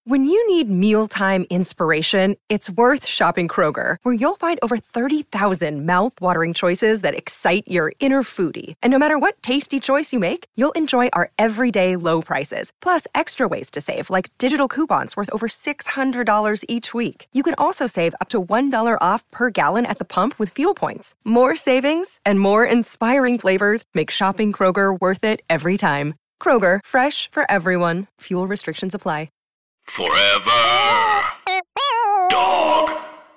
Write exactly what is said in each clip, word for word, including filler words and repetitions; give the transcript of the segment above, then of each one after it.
When you need mealtime inspiration, it's worth shopping Kroger, where you'll find over thirty thousand mouth-watering choices that excite your inner foodie. And no matter what tasty choice you make, you'll enjoy our everyday low prices, plus extra ways to save, like digital coupons worth over six hundred dollars each week. You can also save up to one dollar off per gallon at the pump with fuel points. More savings and more inspiring flavors make shopping Kroger worth it every time. Kroger, fresh for everyone. Fuel restrictions apply. Forever Dog.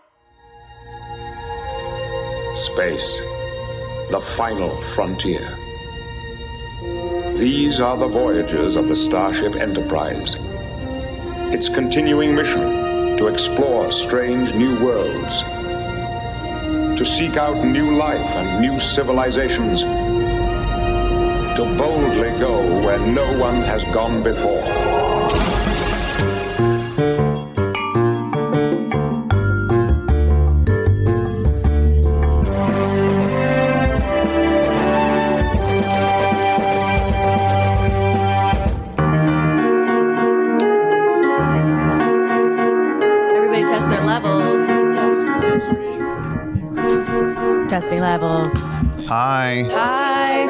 Space, the final frontier. These are the voyages of the Starship Enterprise. Its continuing mission to explore strange new worlds, to seek out new life and new civilizations, to boldly go where no one has gone before. Testing levels. Hi. Hi.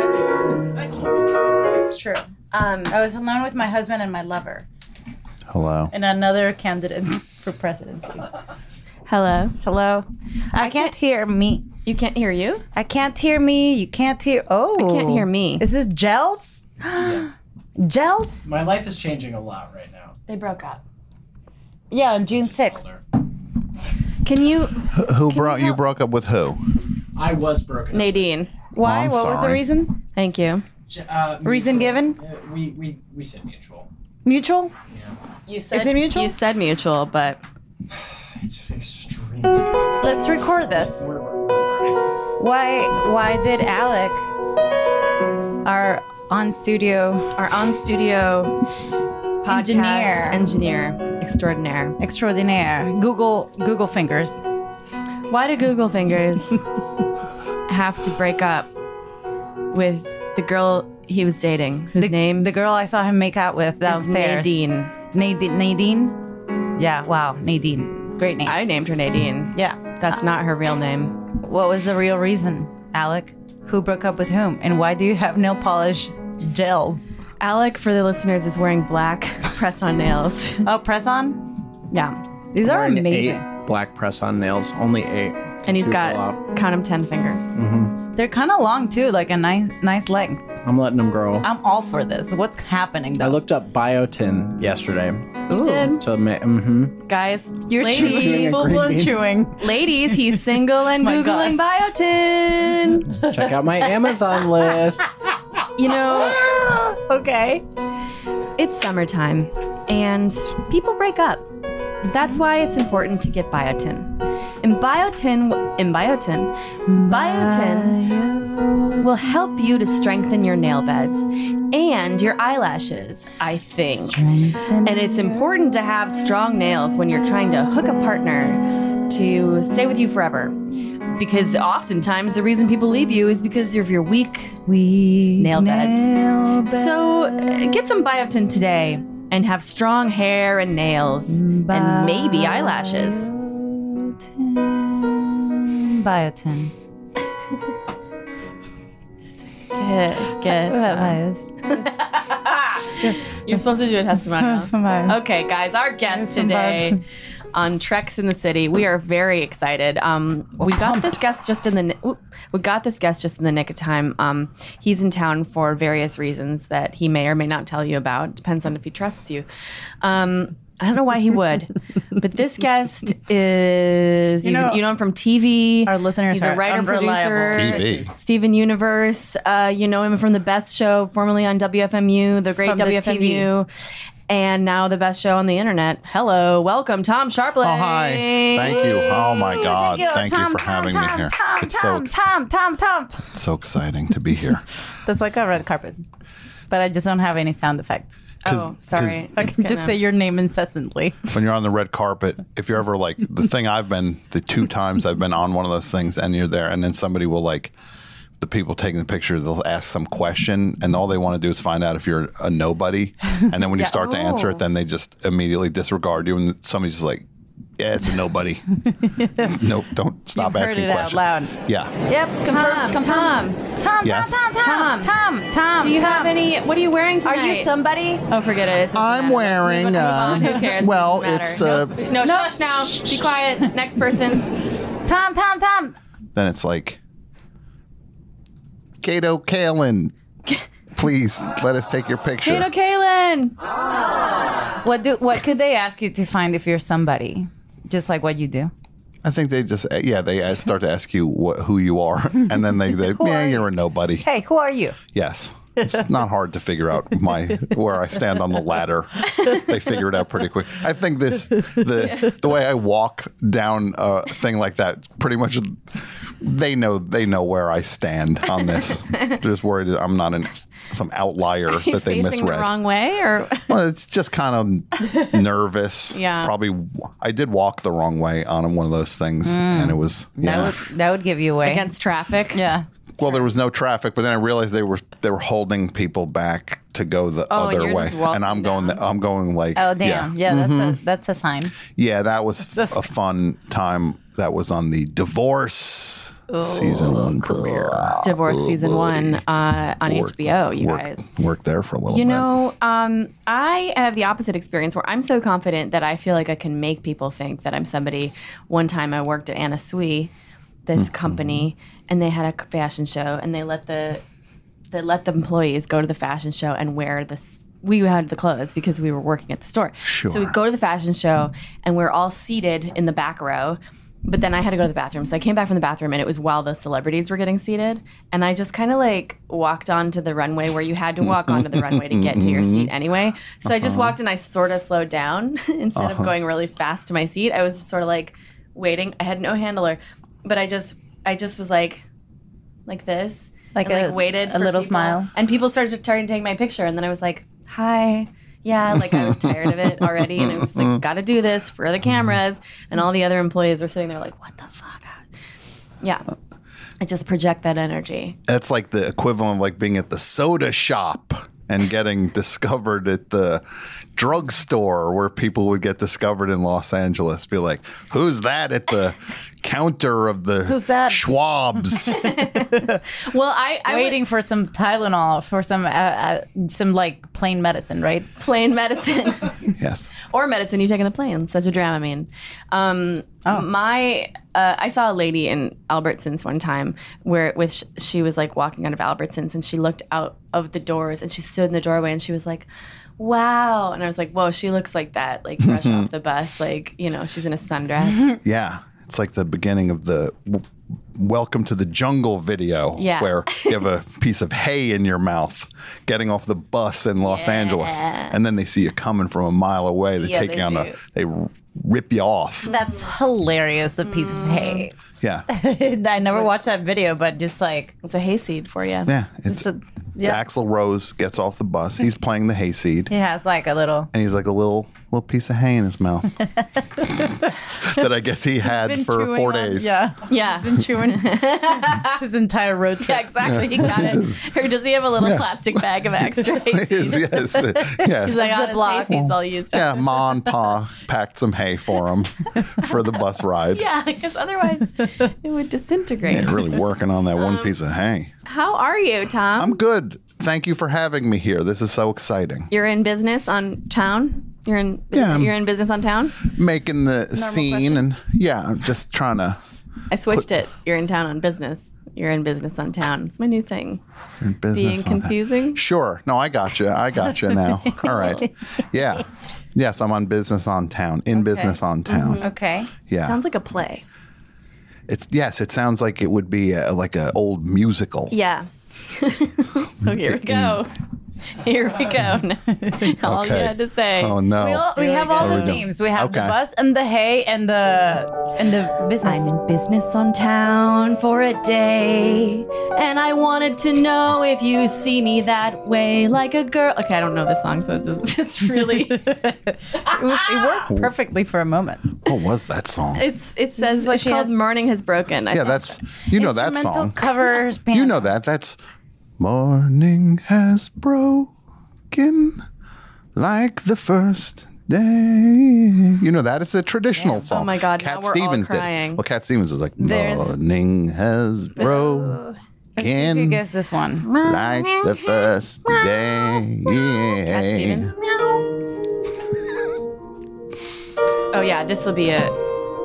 It's true. Um, I was alone with my husband and my lover. Hello. And another candidate for presidency. Hello. Hello. I, I can't, can't hear me. You can't hear you? I can't hear me. You can't hear. Oh. I can't hear me. Is this Gels? Yeah. Gels? My life is changing a lot right now. They broke up. Yeah, on June sixth. Can you... Who, who brought you broke up with who? I was broken up. Nadine. Why? Oh, what sorry. was the reason? Thank you. Uh, reason given? Uh, we, we, we said mutual. Mutual? Yeah. You said, Is it mutual? You said mutual, but... It's extremely complicated. Let's record this. Why, why did Alec, our on-studio... Our on-studio... podcast Engineer. engineer extraordinaire extraordinaire Google Google fingers. Why do Google fingers have to break up with the girl he was dating, whose the, name the girl I saw him make out with downstairs? Nadine. Nadine. Nadine. Yeah. Wow. Nadine. Great name. I named her Nadine. Yeah. That's uh, not her real name. What was the real reason, Alec? Who broke up with whom? And why do you have nail polish gels? Alec, for the listeners, is wearing black press-on nails. Oh, press-on? Yeah. These are Wearing amazing. Eight black press-on nails. Only eight. And he's Two got, fell off. count him, ten fingers. Mm-hmm. They're kind of long, too, like a nice nice length. I'm letting them grow. I'm all for this. What's happening, though? I looked up biotin yesterday. You did. So, mm-hmm. Guys, You're ladies, chewing, full-blown chewing. Ladies, he's single and My Googling God. biotin. Check out my Amazon list. You know, Okay. it's summertime and people break up. That's why it's important to get biotin. And biotin, in biotin, biotin will help you to strengthen your nail beds and your eyelashes, I think. And it's important to have strong nails when you're trying to hook a partner to stay with you forever. Because oftentimes the reason people leave you is because of your weak We nail beds. nail beds. So uh, get some biotin today and have strong hair and nails and maybe eyelashes. Biotin. Get, get You're supposed to do a testimonial. Okay, guys, our guest today on Treks in the City. We are very excited. Um, we got this guest just in the ni- oop, we got this guest just in the nick of time. Um, he's in town for various reasons that he may or may not tell you about. Depends on if he trusts you. Um, I don't know why he would, but this guest is you, You know- you know him from T V. Our listeners He's a are writer producer. unreliable. T V. Steven Universe. Uh, you know him from The Best Show, formerly on W F M U, the great From the W F M U. And now the best show on the internet. Hello, welcome, Tom Sharpley. Oh, hi. Thank you. Oh, my God. you. Thank you Tom, for Tom, having Tom, me here. Tom, It's Tom, so, Tom, Tom, Tom. it's so exciting to be here. That's like a red carpet. But I just don't have any sound effects. Oh, sorry. I can just say your name incessantly. When you're on the red carpet, if you're ever like, the thing I've been, the two times I've been on one of those things and you're there and then somebody will like the people taking the pictures, they'll ask some question, and all they want to do is find out if you're a nobody. And then when you Yeah. start to answer it, then they just immediately disregard you, and somebody's just like, "Yeah, it's a nobody." Nope, don't stop You've heard asking it out questions. loud. Yeah. Yep. Confirm, Tom, confirm. Tom, Tom, Yes. Tom, Tom, Tom, Tom. Tom, Tom. do you Tom. have any? What are you wearing Are tonight? you somebody? Oh, forget it. It's I'm wearing, uh, Who cares? It well, doesn't matter. it's, uh, no, no, No. shush now. Be quiet. Next person. Tom, Tom, Tom. Then it's like, Kato Kalin, please let us take your picture. Kato Kalin. What do? What could they ask you to find if you're somebody? Just like what you do. I think they just, yeah, they uh, start to ask you what, who you are, and then they, they yeah, are you're a nobody. Hey, who are you? Yes. It's not hard to figure out my where I stand on the ladder. They figure it out pretty quick. I think this the the way I walk down a thing like that, pretty much they know they know where I stand on this. They're just worried that I'm not in some outlier Are you that they facing misread. the wrong way, or Well, it's just kind of nervous. Yeah. Probably I did walk the wrong way on one of those things, and it was yeah. That would that would give you away. against traffic? Yeah. Well, there was no traffic, but then I realized they were they were holding people back to go the Oh, and other you're way, just walking and I'm going. down. The, I'm going like. Oh damn. Yeah, Yeah, that's a that's a sign. yeah. That was a fun time. That was on the Divorce season one premiere. Divorce season one uh, on Work- H B O. You work- guys. worked there for a little You bit. know, um, I have the opposite experience where I'm so confident that I feel like I can make people think that I'm somebody. One time I worked at Anna Sui, this Mm-hmm. company, and they had a fashion show, and they let the they let the employees go to the fashion show and wear this. We had the clothes because we were working at the store. Sure. So we go to the fashion show, and we're all seated in the back row. But then I had to go to the bathroom. So I came back from the bathroom, and it was while the celebrities were getting seated. And I just kind of like walked onto the runway where you had to walk onto the runway to get to your seat anyway. So I just walked and I sort of slowed down instead of going really fast to my seat. I was just sort of like waiting. I had no handler, but I just I just was like like this. Like and, a- like waited a for little people. smile. And people started trying to take my picture, and then I was like, hi. Yeah, like I was tired of it already, and I was just like, gotta do this for the cameras. And all the other employees were sitting there like, what the fuck? Yeah. I just project that energy. That's like the equivalent of like being at the soda shop and getting discovered at the drugstore where people would get discovered in Los Angeles. Be like, who's that at the counter of the Who's that? Schwab's? Well, I, I Waiting for some Tylenol, for some uh, uh, some like plain medicine, right? would, plain medicine Yes. or medicine you take on the plane. Such a Dramamine. Um, my, uh, I saw a lady in Albertsons one time where with sh- she was like walking out of Albertsons, and she looked out of the doors, and she stood in the doorway, and she was like, wow. And I was like, whoa, she looks like that, like fresh off the bus, like, you know, she's in a sundress. Yeah. It's like the beginning of the w- Welcome to the Jungle video Yeah. where you have a piece of hay in your mouth getting off the bus in Los Angeles, and then they see you coming from a mile away. They Yeah, take they you on do. a, they r- rip you off. That's hilarious. The piece of hay. Yeah. I never watched that video, but just like It's a hayseed for you. Yeah. It's, it's a, it's yeah. Axl Rose gets off the bus. He's playing the hayseed. He has like a little. And he's like a little little piece of hay in his mouth that I guess he had been for chewing four on- days. Yeah, Yeah. been chewing his, his entire road trip. Yeah, exactly. He got it. Or does he have a little Yeah. plastic bag of extra hayseed? yes, yes, yes. He's like, oh, this Ziploc. hayseed's all used Yeah, up. Ma and Pa packed some hay for him for the bus ride. Yeah, because otherwise it would disintegrate. Yeah, really working on that one piece of hay. How are you, Tom? I'm good. Thank you for having me here. This is so exciting. You're in business on town? You're in Yeah, I'm- you're in business on town? Making the scene question. and yeah, I'm just trying to I switched it. You're in town on business. You're in business on town. It's my new thing. in business. Being on that. confusing? Sure. No, I got you. I got you now. All right. Yeah. Yes, I'm on business on town. In business on town. Okay. Yeah. Sounds like a play. It's yes. It sounds like it would be a, like an old musical. Yeah. Oh, here we go. Here we go. All you Okay. had to say. Oh no. We, all, we Here have we all go. the Here we go. themes. We have the Okay. bus and the hay and the and the business. I'm in business on town for a day, and I wanted to know if you see me that way, like a girl. Okay, I don't know this song, so it's, it's really. It was it worked perfectly for a moment. What was that song? It's it says like it's she called has- "Morning Has Broken." I Yeah, think. that's you know that Instrumental song. covers. You know that. That's morning has broken like the first day. You know that. It's a traditional song. Oh my God, Cat now we're all Stevens did. crying. Well, Cat Stevens was like There's- morning has Let's see if you broken guess this one. like the first day. Cat Stevens. Oh yeah, this will be it.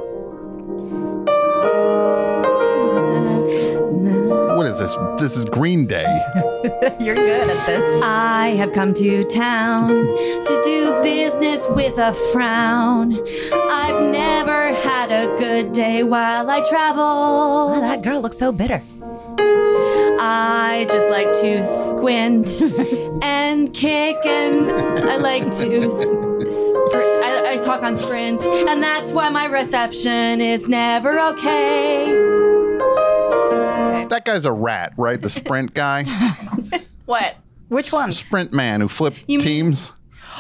What is this? This is Green Day. You're good at this. I have come to town to do business with a frown. I've never had a good day while I travel. Oh, that girl looks so bitter. I just like to squint and kick, and I like to. Sp- spr- I, I talk on Sprint, and that's why my reception is never okay. That guy's a rat, right? The Sprint guy, What? Which one? Sprint man who flipped You mean- teams.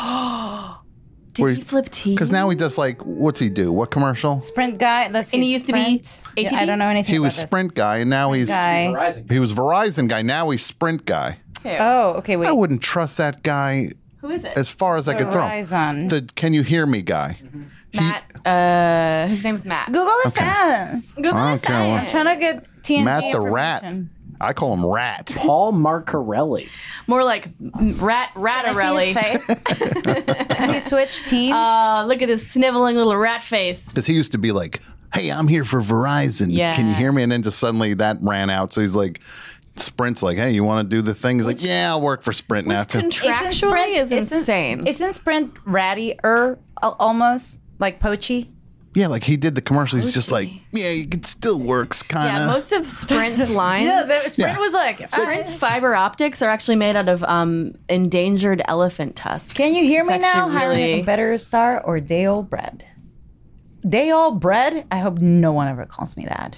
Did Where he flip teams? Because now he does like, what's he do? What commercial? Sprint guy. Let's see. And he used to be Sprint. A T D? Yeah, I don't know anything. He about was this. Sprint guy, and now he's guy. Verizon. he was Verizon guy. Now he's Sprint guy. Oh, okay. Wait. I wouldn't trust that guy Who is it? as far as I could throw. him. Verizon. The can you hear me guy. He- Matt. Uh, his name's Matt. Google it fast. Google I don't it. care what- I'm trying to get T N G Matt the rat. information. I call him Rat. Paul Marcarelli. More like m- rat ratarelli. Can you switch teams? Uh, look at this sniveling little rat face. Because he used to be like, "Hey, I'm here for Verizon. Yeah. Can you hear me?" And then just suddenly that ran out. So he's like, Sprint's like, "Hey, you want to do the thing?" He's like, "Yeah, I'll work for Sprint now too." Contractually is isn't- insane. Isn't Sprint ratty-er al- almost like Poachy? Yeah, like he did the commercial. He's just like, "Yeah, it still works, kind yeah, of." most of Sprint's lines. Yeah, the, Sprint Yeah. was like. Sprint's fiber optics are actually made out of um, endangered elephant tusks. Can you hear me It's now? actually Hiring really- a better star or day old bread? Day old bread? I hope no one ever calls me that.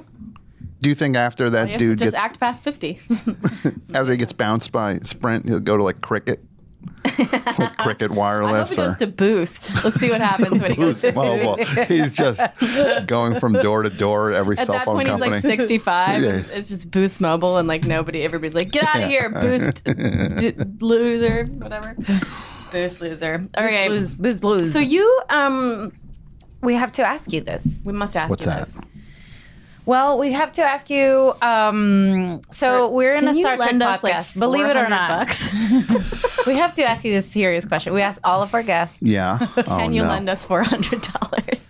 Do you think after that You have to dude just gets act past fifty. after he gets bounced by Sprint, he'll go to like Cricket, like Cricket I hope Wireless he or goes to Boost. Let's see what happens when he goes Boost to Mobile. Boost. He's just going from door to door every At cell that phone point, company. he's like sixty-five. Yeah. It's just Boost Mobile, and like nobody, everybody's like, "Get out of here, Boost d- loser, whatever." Boost loser. Okay, Lose, lose, lose. so you um, we have to ask you this. we must ask What's you that? this. Well, we have to ask you. Um, so we're in Can a you Star Trek lend us podcast. like Believe it or four hundred not, bucks? we have to ask you this serious question. We ask all of our guests. Yeah. Oh, Can you no. lend us four hundred dollars?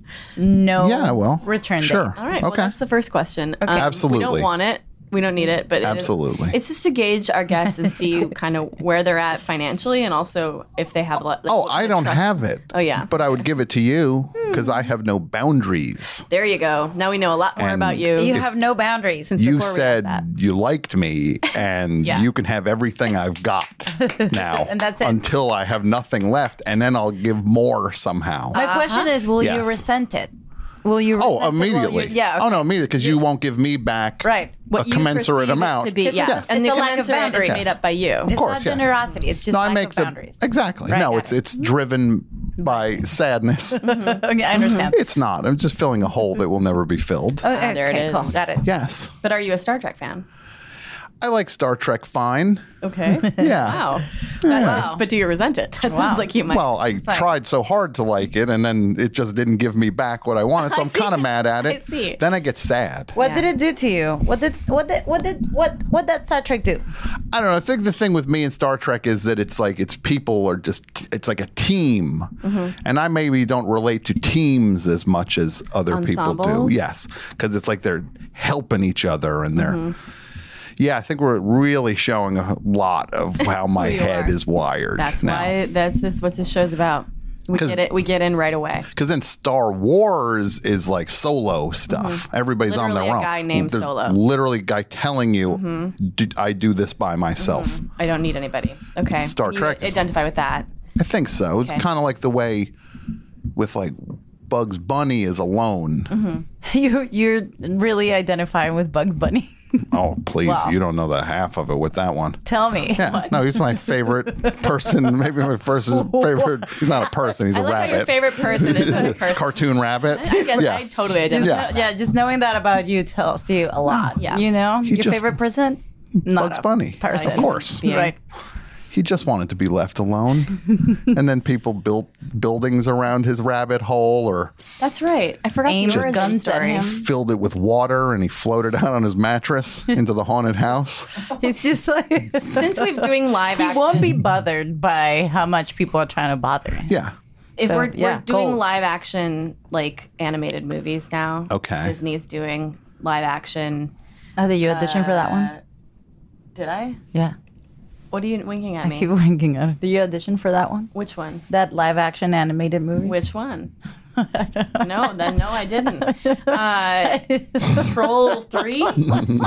No. Yeah, I will. Return date. Sure. All right. Well, Okay. that's the first question. Um, We Absolutely. don't want it. We don't need it, but it is- Absolutely. it's just to gauge our guests and see kind of where they're at financially, and also if they have. Like, Oh, what I they don't trust. have it. Oh, yeah. But I would give it to you because I have no boundaries. There you go. Now we know a lot more And about you. You If have no boundaries. Since You before we said asked that. you liked me and Yeah. you can have everything I've got now And that's it. until I have nothing left and then I'll give more somehow. My question is, will you Yes. resent it? Will you? Oh, resent it? Will immediately. you- yeah. Oh, okay. no, immediately because you won't give me back Right. What a you commensurate perceive it amount. to be, It's yeah, just- and it's the a lack of commensurate is boundaries. made up by you. It's course, not yes. generosity. It's just No, lack I make of the boundaries. exactly. Right, no, got it's it. it's driven by sadness. Okay, I understand. It's not. I'm just filling a hole that will never be filled. Oh, Ah, there it okay, is. cool. Got it. Yes, But are you a Star Trek fan? I like Star Trek fine. Okay. Yeah. Wow. That's, But do you resent it? That sounds like you might. Well, I tried so hard to like it, and then it just didn't give me back what I wanted. So I I'm kind of see. mad at I it. see. Then I get sad. What Yeah. did it do to you? What did what did what did what what did Star Trek do? I don't know. I think the thing with me and Star Trek is that it's like it's people are just it's like a team, Mm-hmm. and I maybe don't relate to teams as much as other people do. Ensembles? Yes, because it's like they're helping each other and they're. Mm-hmm. Yeah, I think we're really showing a lot of how my you head are. is wired. that's now. why that's this what this show's about. We get it. We get in right away. Because then Star Wars is like solo stuff. Everybody's Literally on their a own. guy named There's Solo. Literally a guy telling you, "Do- I do this by myself. I don't need anybody. Okay. Star You Trek is- identify with that. I think so. Okay. It's kind of like the way with like Bugs Bunny is alone. You you're really identifying with Bugs Bunny. Oh, please. Wow. You don't know the half of it with that one. Tell me. Yeah. No, he's my favorite person. Maybe my first favorite. He's not a person. He's I a like how your rabbit. favorite person is a person. Cartoon rabbit. I get yeah. I totally identify. Yeah. Yeah, just knowing that about you tells you a lot. Yeah. You know, He your just- favorite person, not Bugs a Bunny. person. Of course. Being. Right. He just wanted to be left alone. And then people built buildings around his rabbit hole or That's right. I forgot Aimed the origin guns at story. him. filled it with water and he floated out on his mattress into the haunted house. He's just like Since we're doing live he action, won't be bothered by how much people are trying to bother him. Yeah. if So, we're, yeah, we're doing goals. live action like animated movies now. Okay. Disney's doing live action. Oh, did you audition for that one? Uh, Did I? Yeah. What are you winking at I me? keep winking at it. Did you audition for that one? Which one? That live action animated movie? Which one? No, then no, I didn't. Uh, Troll three? No,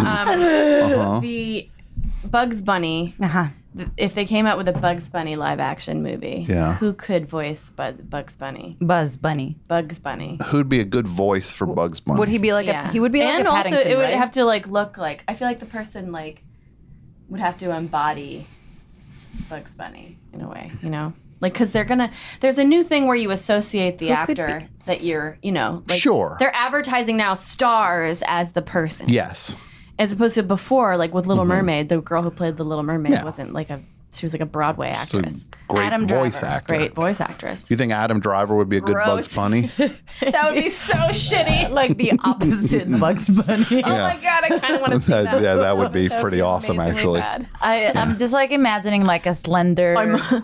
um, the Bugs Bunny. Uh-huh. If they came out with a Bugs Bunny live action movie, Yeah. who could voice Buzz, Bugs Bunny? Buzz Bunny. Bugs Bunny. Who'd be a good voice for Bugs Bunny? Would he be like Yeah, a he would be like and a also Paddington, it would right? have to like look like. I feel like the person like would have to embody Bugs Bunny in a way, you know. Like, because they're gonna, there's a new thing where you associate the Who could actor that you're, you know, like, Sure. they're advertising now stars as the person. Yes. As opposed to before, like with Little Mermaid, the girl who played the Little Mermaid Yeah. wasn't like a, she was like a Broadway It's a actress. great Adam voice Driver. actor. Great voice actress. You think Adam Driver would be a good Gross. Bugs Bunny? That would be so shitty. like the opposite Bugs Bunny. Oh my God, I kind of want to see That- that. yeah, that would be That would pretty be awesome, amazingly actually. bad. I, I'm just like imagining like a slender, I'm, a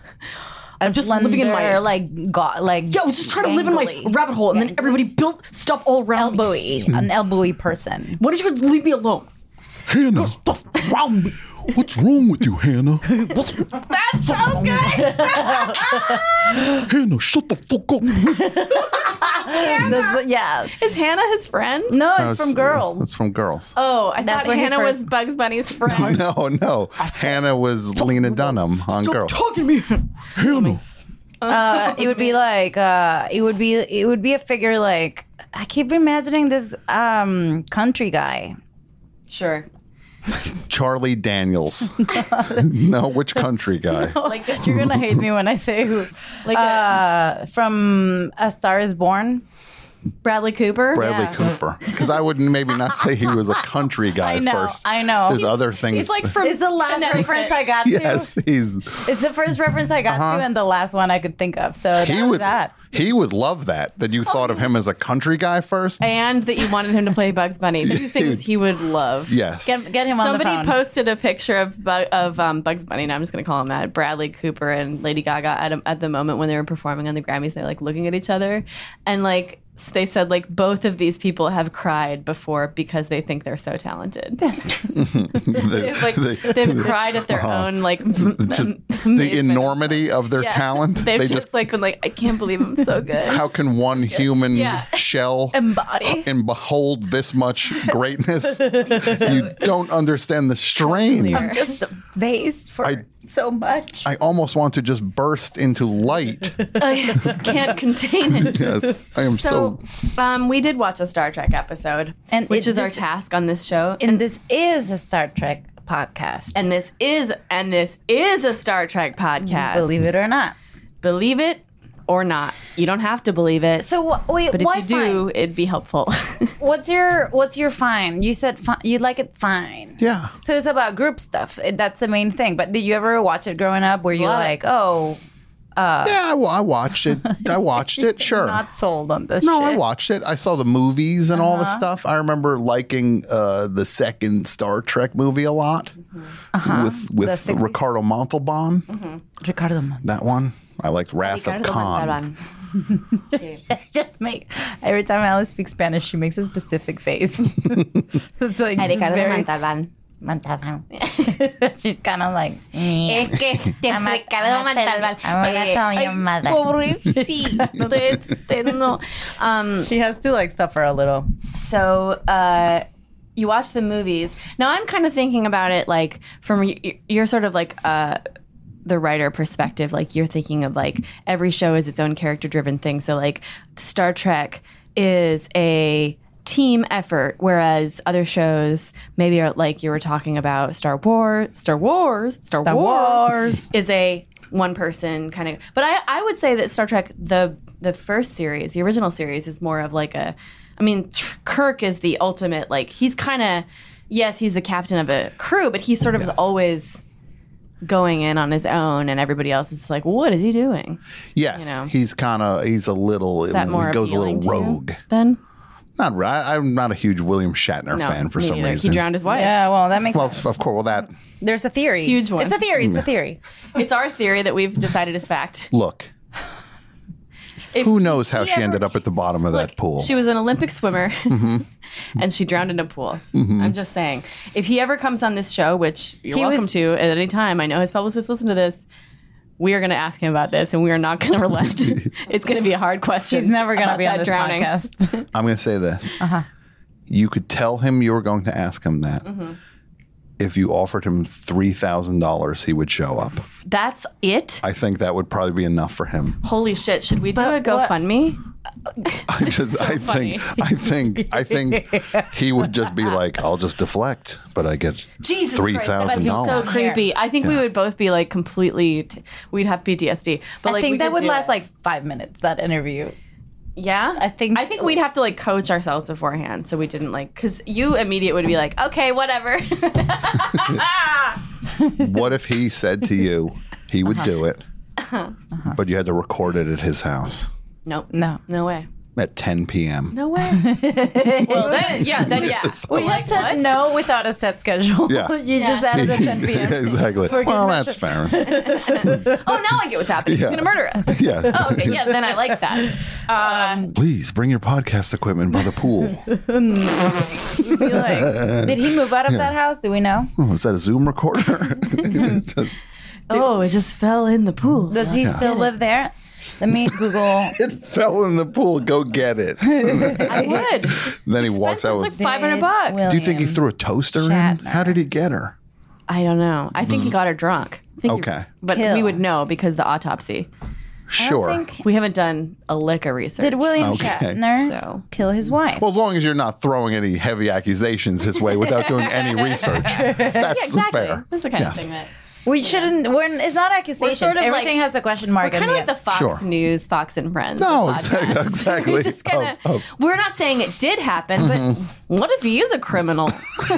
I'm just slender, living in my like got like Yeah, I was just trying to live in my gangly, rabbit hole, and then everybody built stuff all around me. elbowy, an elbowy person. Why don't you guys leave me alone? Hannah, Around me. what's wrong with you, Hannah? That's so good. Hannah, shut the fuck up. That's- yeah. Is Hannah his friend? No, it's That's- from Girls. That's from Girls. Oh, I That's thought where he Hannah first- was Bugs Bunny's friend. No, no. Hannah was Lena Dunham on Girls. talking to me. Hannah. Uh, it would be like uh, it would be it would be a figure like I keep imagining this um, country guy. Sure. Charlie Daniels. No, which country guy? Like You're gonna hate me when I say who. Like uh, from A Star Is Born. Bradley Cooper. Bradley Yeah. Cooper. Because I would maybe not say he was a country guy I know, first. I know. There's He's- other things. He's like from It's the last Netflix. reference I got to. yes, he's. It's the first reference I got to and the last one I could think of. So He that was would. that. He would love that. That you thought of him as a country guy first. And that you wanted him to play Bugs Bunny. These things he would love. Yes. Get, get him on Somebody the phone. posted a picture of Bu- of um, Bugs Bunny, and I'm just going to call him that. Bradley Cooper and Lady Gaga at, a, at the moment when they were performing on the Grammys, they're like looking at each other, and like they said, like both of these people have cried before because they think they're so talented. They've like They- they've cried at their own like m- just amazement. the enormity of their Yeah. talent. They've they just, just. like been like, I can't believe I'm so good. How can one human Yeah. shell Embody. and behold this much greatness? You don't understand the strain. Clear. Just a vase for I- so much. I almost want to just burst into light. I can't contain it. Yes, I am so. So, um, we did watch a Star Trek episode, And which it- is our this- task on this show. and this is a Star Trek podcast. And this is and this is a Star Trek podcast. Believe it or not. Believe it or not. You don't have to believe it. So wh- wait, but if why you do, it'd be helpful. fine? What's your what's your fine? You said fi- you like it fine. Yeah. So it's about group stuff. It- That's the main thing. But did you ever watch it growing up? Where you Love it. like, oh, Yeah, I, wa- I watched it. I watched it. Sure. not sold on this? No, shit. I watched it. I saw the movies and all the Uh-huh. stuff. I remember liking uh, the second Star Trek movie a lot with with The sixties? Ricardo Montalban. Ricardo Montalban. That one. I liked Wrath of Khan. Just make every time Alice speaks Spanish, she makes a specific face. It's like just very, Montalban. She's kind of like, Es que te I'm a- explicaron I'm a tell- Montalbán. I'm gonna tell your mother. Pobrecito. Este no. Um, she has to like suffer a little. So uh, you watch the movies. Now I'm kind of thinking about it like from y- you're sort of like uh, the writer perspective. Like you're thinking of like every show is its own character driven thing. So like Star Trek is a team effort, whereas other shows maybe are like you were talking about Star Wars, Star Wars, Star, Star Wars, Wars. is a one person kind of. But I, I would say that Star Trek the the first series, the original series, is more of like a. I mean, Tr- Kirk is the ultimate. Like he's kind of yes, he's the captain of a crew, but he sort of Yes. is always going in on his own, and everybody else is like, what is he doing? Yes, You know. he's kind of he's a little. Is that more he goes a little appealing to you rogue. then? Not right. I'm not a huge William Shatner No, fan for me some neither. reason. He drowned his wife. Yeah, well, that makes Well, sense. of course. Well, that There's a theory. Huge one. It's a theory. It's a theory. It's our theory that we've decided is fact. look. If Who knows how he she ever- ended up at the bottom of that pool? She was an Olympic swimmer, Mm-hmm. and she drowned in a pool. I'm just saying, if he ever comes on this show, which you're He welcome was- to at any time, I know his publicists listen to this. We are going to ask him about this, and we are not going to relent. It's going to be a hard question. She's never going to about be on that this drowning. podcast. I'm going to say this. Uh-huh. You could tell him you were going to ask him that. Mm-hmm. If you offered him three thousand dollars, he would show up. That's it. I think that would probably be enough for him. Holy shit! Should we do a But what- GoFundMe? I just, I funny. think, I think, I think he would just be like, "I'll just deflect, but I get Jesus three Christ, thousand that'd be so dollars." creepy. I think we would both be like completely. T- we'd have P T S D. But I like, think we that could would do last it. like five minutes, that interview. Yeah, I think- I think we'd have to like coach ourselves beforehand, so we didn't like because you immediate would be like, okay, whatever. What if he said to you, he would Uh-huh. do it, but you had to record it at his house Nope. No. No way. at ten p.m. No way. Well, then, yeah, then yeah. We Like, had said what? no without a set schedule. Yeah. You just added a ten p.m. exactly. For good Well, measure. that's fair. Oh, now I get what's happening. Yeah. He's gonna murder us. Yes. Oh, okay. Yeah, then I like that. Um, Please bring your podcast equipment by the pool. Be like, did he move out of that house? Do we know? Oh, is that a Zoom recorder? oh, it just fell in the pool. Does he still live there? Let me Google. It fell in the pool. Go get it. I would. Then he walks out Like with. five hundred bucks. Will- Do you think he William threw a toaster in? Shatner. How did he get her? I don't know. I think he got her drunk. I think he- Okay. but Kill. we would know because the autopsy. Sure. think- We haven't done a lick of research. Did William Okay. Shatner So. kill his wife? Well, as long as you're not throwing any heavy accusations his way without doing any research, that's Yeah, exactly. fair. That's the kind Yes. of thing that. We shouldn't. We're, it's not accusations. sort of like- Everything has a question mark. We're kind in of like the end. Fox Sure. News, Fox and Friends. No, podcast. exactly. exactly. We're just kinda- Of- of- we're not saying it did happen, but what if he is a criminal?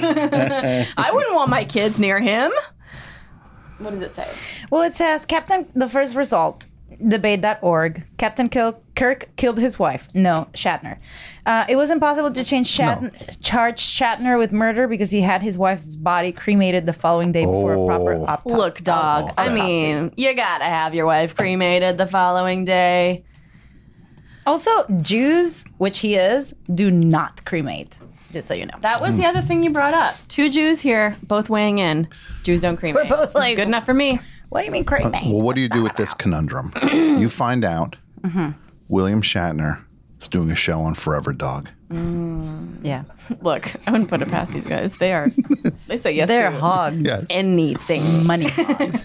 I wouldn't want my kids near him. What does it say? Well, it says Captain. The first result. Debate dot org. Captain Kil- Kirk killed his wife. No, Shatner. Uh, it was impossible to change Shat- charge Shatner with murder because he had his wife's body cremated the following day before a proper Oh. autopsy. Look, dog. I mean, you gotta have your wife cremated the following day. Also, Jews, which he is, do not cremate. Just so you know. That was the other thing you brought up. Two Jews here, both weighing in. Jews don't cremate. We're both like- Good enough for me. What do you mean cremate? Well, what do you do with this conundrum? You find out William Shatner is doing a show on Forever Dog. Yeah, Look, I wouldn't put it past these guys. They are. They say yes they're to hogs. Yes. anything. Money hogs.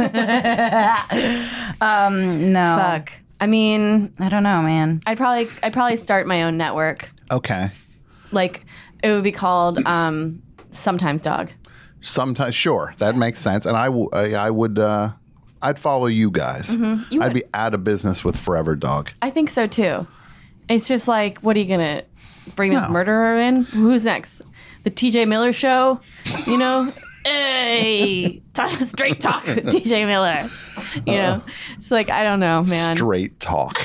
um, no, Fuck. I mean, I don't know, man. I'd probably I'd probably start my own network. Okay. Like it would be called um, Sometimes Dog. Sometimes, sure, that makes sense. And I, w- I, I would, uh, I'd follow you guys. You I'd would. be out of business with Forever Dog. I think so too. It's just like, what are you gonna bring this No. murderer in? Who's next? The T J Miller show? You know? Hey, talk, straight talk, with T J Miller. You know, it's like I don't know, man. Straight talk.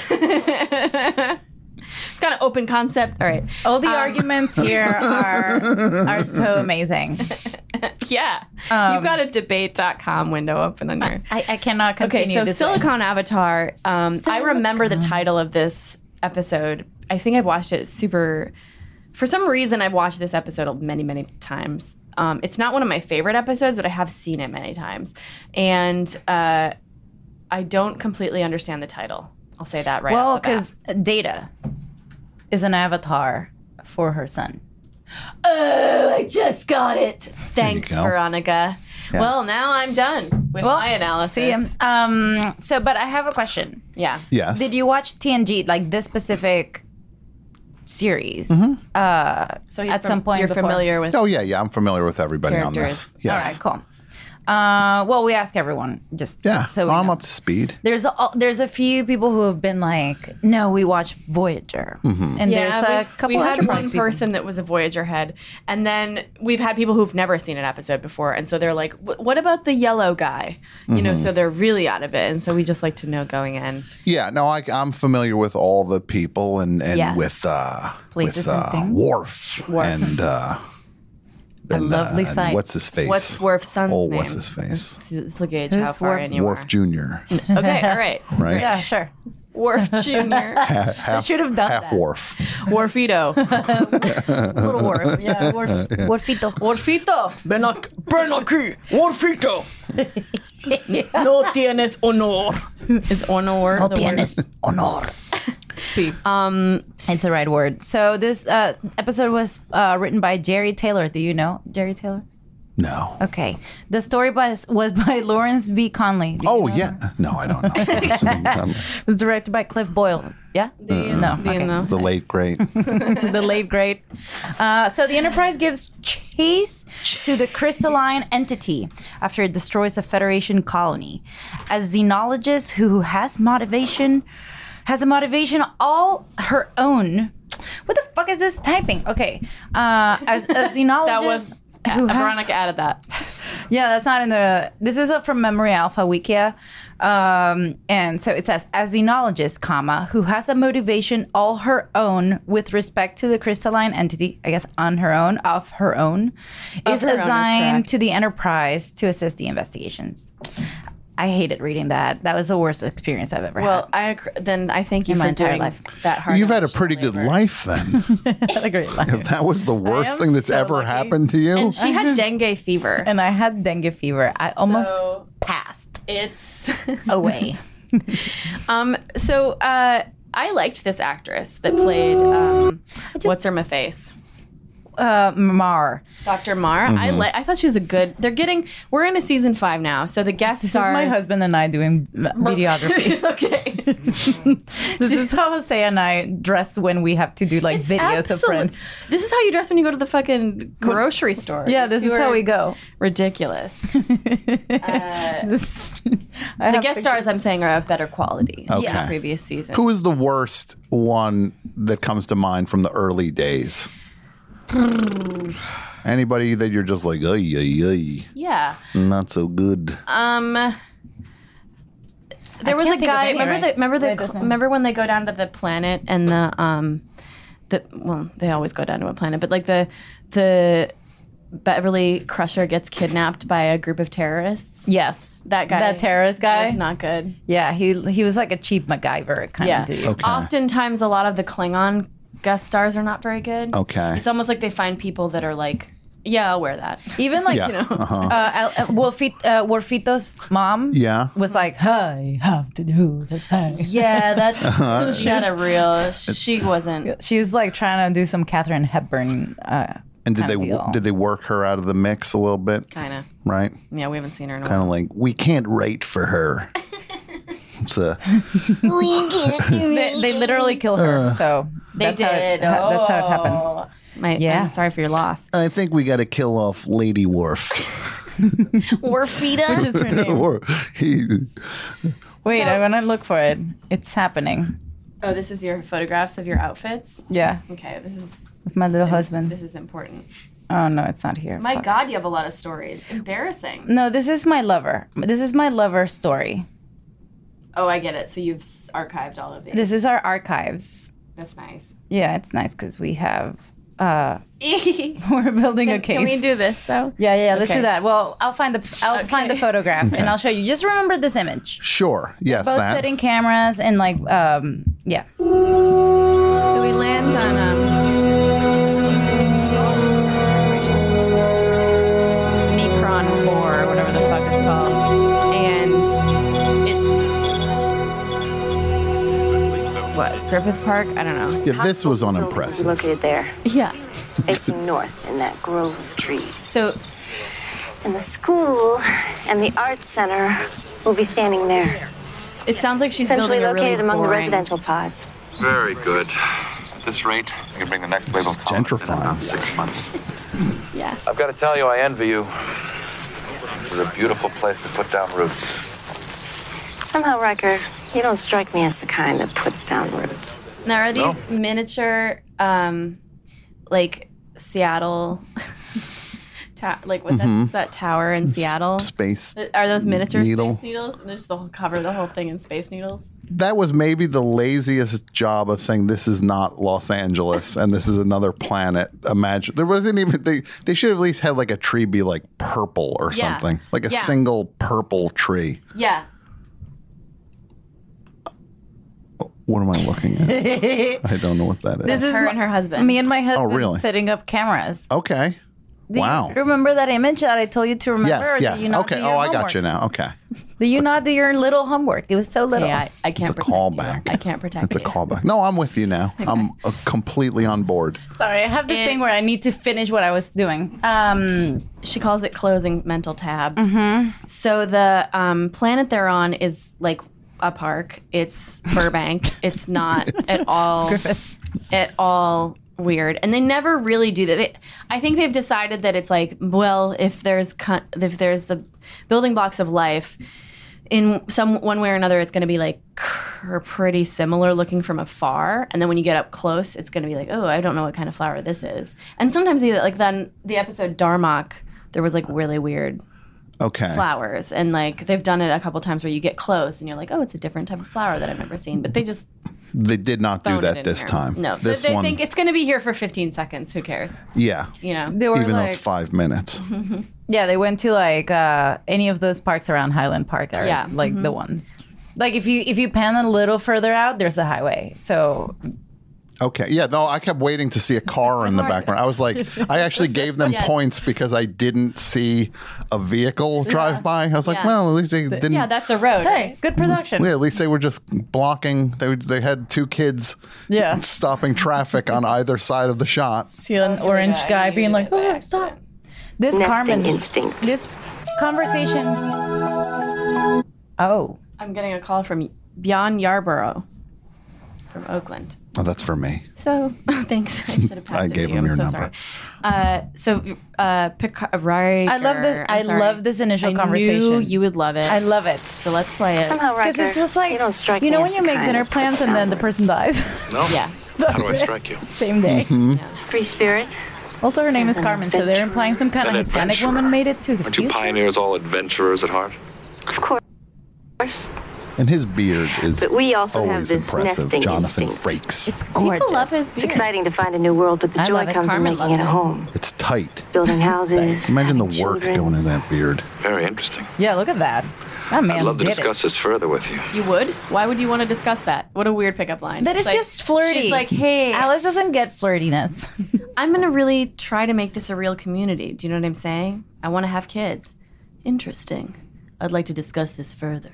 It's kind of open concept. All right, All the arguments here are are so amazing. yeah. You've got a debate dot com window open on your. I, I cannot continue. Okay, so this way. Silicon Avatar. Um, I remember the title of this episode. I think I've watched it super. For some reason, I've watched this episode many, many times. Um, it's not one of my favorite episodes, but I have seen it many times. And uh, I don't completely understand the title. I'll say that right Well, off the bat. because Data is an avatar for her son. Oh, I just got it. Thanks, go. Veronica. Yeah. Well, now I'm done with my analysis. See, um, um, so, but I have a question. yeah. Yes. Did you watch T N G, like this specific series? Mm-hmm. Uh, So he's at fam- some point you're before? familiar with Oh yeah, yeah. I'm familiar with everybody on this. Characters. Yes. All right, cool. Uh, well, we ask everyone just Yeah. so we I'm know. up to speed. There's a, there's a few people who have been like, no, we watch Voyager, Mm-hmm. and Yeah, there's a we've, couple we had Enterprise one people. person that was a Voyager head, and then we've had people who've never seen an episode before, and so they're like, "Wh- "What about the yellow guy?" You know, so they're really out of it, and so we just like to know going in. Yeah, no, I, I'm familiar with all the people and, and Yeah. with uh, Places with and uh, things. Worf, and uh, and, lovely uh, and sight. what's his face? What's Worf's son's oh, name? what's his face? Let's, let's look at how Who's far Worf's- in you Worf are. Junior Okay, all right. Right? Yeah, sure. Worf Junior half, should have done half that. Worf. Worfito. Little Worf, yeah, Worf, Worfito. Worfito. Ven aquí. Ven aquí. Worfito. No tienes honor. Is honor No the word? tienes honor. Sí. Um, It's the right word. So this uh, episode was uh, written by Jerry Taylor. Do you know Jerry Taylor? No. Okay. The story by, was by Lawrence B. Conley. Do you Oh know yeah. No, I don't know. It was directed by Cliff Boyle. Yeah? no. do you Okay. know? the late great. The late great. Uh, so the Enterprise gives chase to the crystalline entity after it destroys a Federation colony. A xenologist who has motivation, has a motivation all her own. What the fuck is this typing? Okay. Uh, as a xenologist. That was who has- Veronica added that. Yeah, that's not in the. This is uh, from Memory Alpha Wikia, um, and so it says a xenologist, comma, who has a motivation all her own with respect to the crystalline entity. I guess on her own, of her own, is her own is assigned correct. to the Enterprise to assist the investigations. I hated reading that. That was the worst experience I've ever Well, I ac- then I thank you In my for entire doing life. that hard. You've had a emotional pretty good labor. life then. had. Had a great life. If that was the worst am thing that's so ever lucky. happened to you. And she had dengue fever. And I had dengue fever. I almost So passed it's away. um. So uh, I liked this actress that played um, what's her face. Uh, Mar. Doctor Mar. Mm-hmm. I li- I thought she was a good. They're getting. We're in a season five now, so the guest This stars. is my husband and I doing m- videography. Okay. This is how Jose and I dress when we have to do like videos of Absolute- friends. This is how you dress when you go to the fucking grocery store. Yeah, this You is how are we go. Ridiculous. This- I The have guest to- stars, I'm saying, are of better quality Okay. than the previous season. Who is the worst one that comes to mind from the early days? Anybody that you're just like, ay, ay, ay, Yeah. not so good. Um. There was a can't think of guy. any, remember right? the remember the Right, this one. remember when they go down to the planet and the um, the well they always go down to a planet, but like the the Beverly Crusher gets kidnapped by a group of terrorists. Yes, That guy. that terrorist guy. Is not good. Yeah, he he was like a cheap MacGyver kind Yeah. of dude. Okay. Oftentimes, a lot of the Klingon guest stars are not very good. Okay. It's almost like they find people that are like, yeah, I'll wear that. Even like Yeah. you know, Uh-huh. uh, uh, Wolfit, uh, Wolfito's mom. Yeah. was like, I have to do this. Thing. Yeah, that's she had a real. She wasn't. She was like trying to do some Katharine Hepburn. Uh, And did kind they of deal. did they work her out of the mix a little bit? Kind of. Right. Yeah, we haven't seen her in a Kind while. of like we can't rate for her. It's a they, they literally kill her. so They that's did. How it, that's how it happened. Oh. My, Yeah. I'm sorry for your loss. I think we got to kill off Lady Worf. Warfita. Which is her name. or he, Wait, I'm gonna look for it. It's happening. Oh, this is your photographs of your outfits. Yeah, Okay, this is with my little husband. this is important. Oh no, it's not here. My Fuck. God, you have a lot of stories. Embarrassing. No, this is my lover. This is my lover story. Oh, I get it. So you've s- archived all of these. This is our archives. That's nice. Yeah, it's nice because we have. Uh, can, we're building a case. can we do this though? Yeah, yeah. Let's Okay. do that. Well, I'll find the I'll find the Okay. photograph and I'll show you. Just remember this image. sure. Yes, Both that. setting cameras and like um yeah. So we land on um. what, Griffith Park? I don't know. Yeah, this was Hospital unimpressive. facility Located there, Yeah. facing north in that grove of trees. So, And the school and the art center will be standing there. it sounds like she's Centrally building a really located among the boring- residential pods. Very good. At this rate, you can bring the next wave of college in Gentrifying. about six months. Yeah. I've got to tell you, I envy you. This is a beautiful place to put down roots. Somehow, Riker, you don't strike me as the kind that puts down roots. Now, are these No. miniature, um, like Seattle, ta- like what that's that tower in Seattle? Space. Are those miniature Needle. space needles? And they just the whole, cover the whole thing in space needles? That was maybe the laziest job of saying this is not Los Angeles and this is another planet. Imagine there wasn't even they. They should have at least had like a tree be like purple or Yeah. something, like a Yeah. single purple tree. Yeah. What am I looking at? I don't know what that is. This is her my- and her husband. Me and my husband really? setting up cameras. Okay. Do Wow. you remember that image that I told you to remember? Yes. or Yes. Do you not Okay. do your Oh, I got homework? you now. Okay. Do you not do your little homework? It was so little. Hey, I, I can't It's a protect callback. you. I can't protect It's a you. callback. No, I'm with you now. I'm uh, completely on board. Sorry, I have this It- thing where I need to finish what I was doing. Um, She calls it closing mental tabs. Mm-hmm. So the um, planet they're on is like a park. It's Burbank. It's not at all at all weird, and they never really do that. They, I think they've decided that it's like, well, if there's co- if there's the building blocks of life in some one way or another, it's going to be like cr- pretty similar looking from afar, and then when you get up close, it's going to be like, oh, I don't know what kind of flower this is. And sometimes they, like then the episode Darmok, there was like really weird Okay. flowers, and like they've done it a couple times where you get close and you're like, oh, it's a different type of flower that I've never seen, but they just They did not do phoned it that in this here. time. No, This they, they one. think it's going to be here for fifteen seconds. Who cares? Yeah. You know, they were Even though like, it's five minutes. yeah, they went to like uh, any of those parks around Highland Park. Are Yeah. like the ones. Like if you if you pan a little further out, there's a highway. So Okay. Yeah. No, I kept waiting to see a car in the background. I was like, I actually gave them Yes. points because I didn't see a vehicle drive by. I was like, Yeah. well, at least they didn't. yeah, that's a road. hey, good production. Yeah, at least they were just blocking. They they had two kids Yeah. stopping traffic on either side of the shot. See an orange I guy knew being that like, by oh, accident. stop. This Nesting Carmen, instincts. this conversation. Oh, I'm getting a call from Bjorn Yarborough from Oakland. Oh, that's for me. So thanks. I should have passed I it gave to you. him I'm your so number. sorry. Uh, so uh, Picard, Riker, I love this. I I'm sorry. love this initial I conversation. Knew you would love it. I love it. So let's play it. Somehow, Riker, Because it's just like, you don't strike you know me when as you the make kind dinner that plans puts and then down the person dies? No? Yeah. How do I strike you? Same day. It's a free spirit. Also, her name is An Carmen, so they're implying some kind of An Hispanic adventurer. woman made it to the Aren't you future. pioneers all adventurers at heart? Of course. And his beard is But we also have always this impressive. nesting Jonathan instinct. Frakes. It's People gorgeous. love his It's beard. exciting to find a new world, but the I joy love it. comes in Carmen making loves it a it. home. It's tight. Building houses. Imagine the having work children. going in that beard. Very interesting. Yeah, look at that. That man I'd love to did discuss this further with you. You would? Why would you want to discuss that? What a weird pickup line. it. That is It's like- just flirty. She's like, hey, Alice doesn't get flirtiness. I'm going to really try to make this a real community. Do you know what I'm saying? I want to have kids. Interesting. I'd like to discuss this further.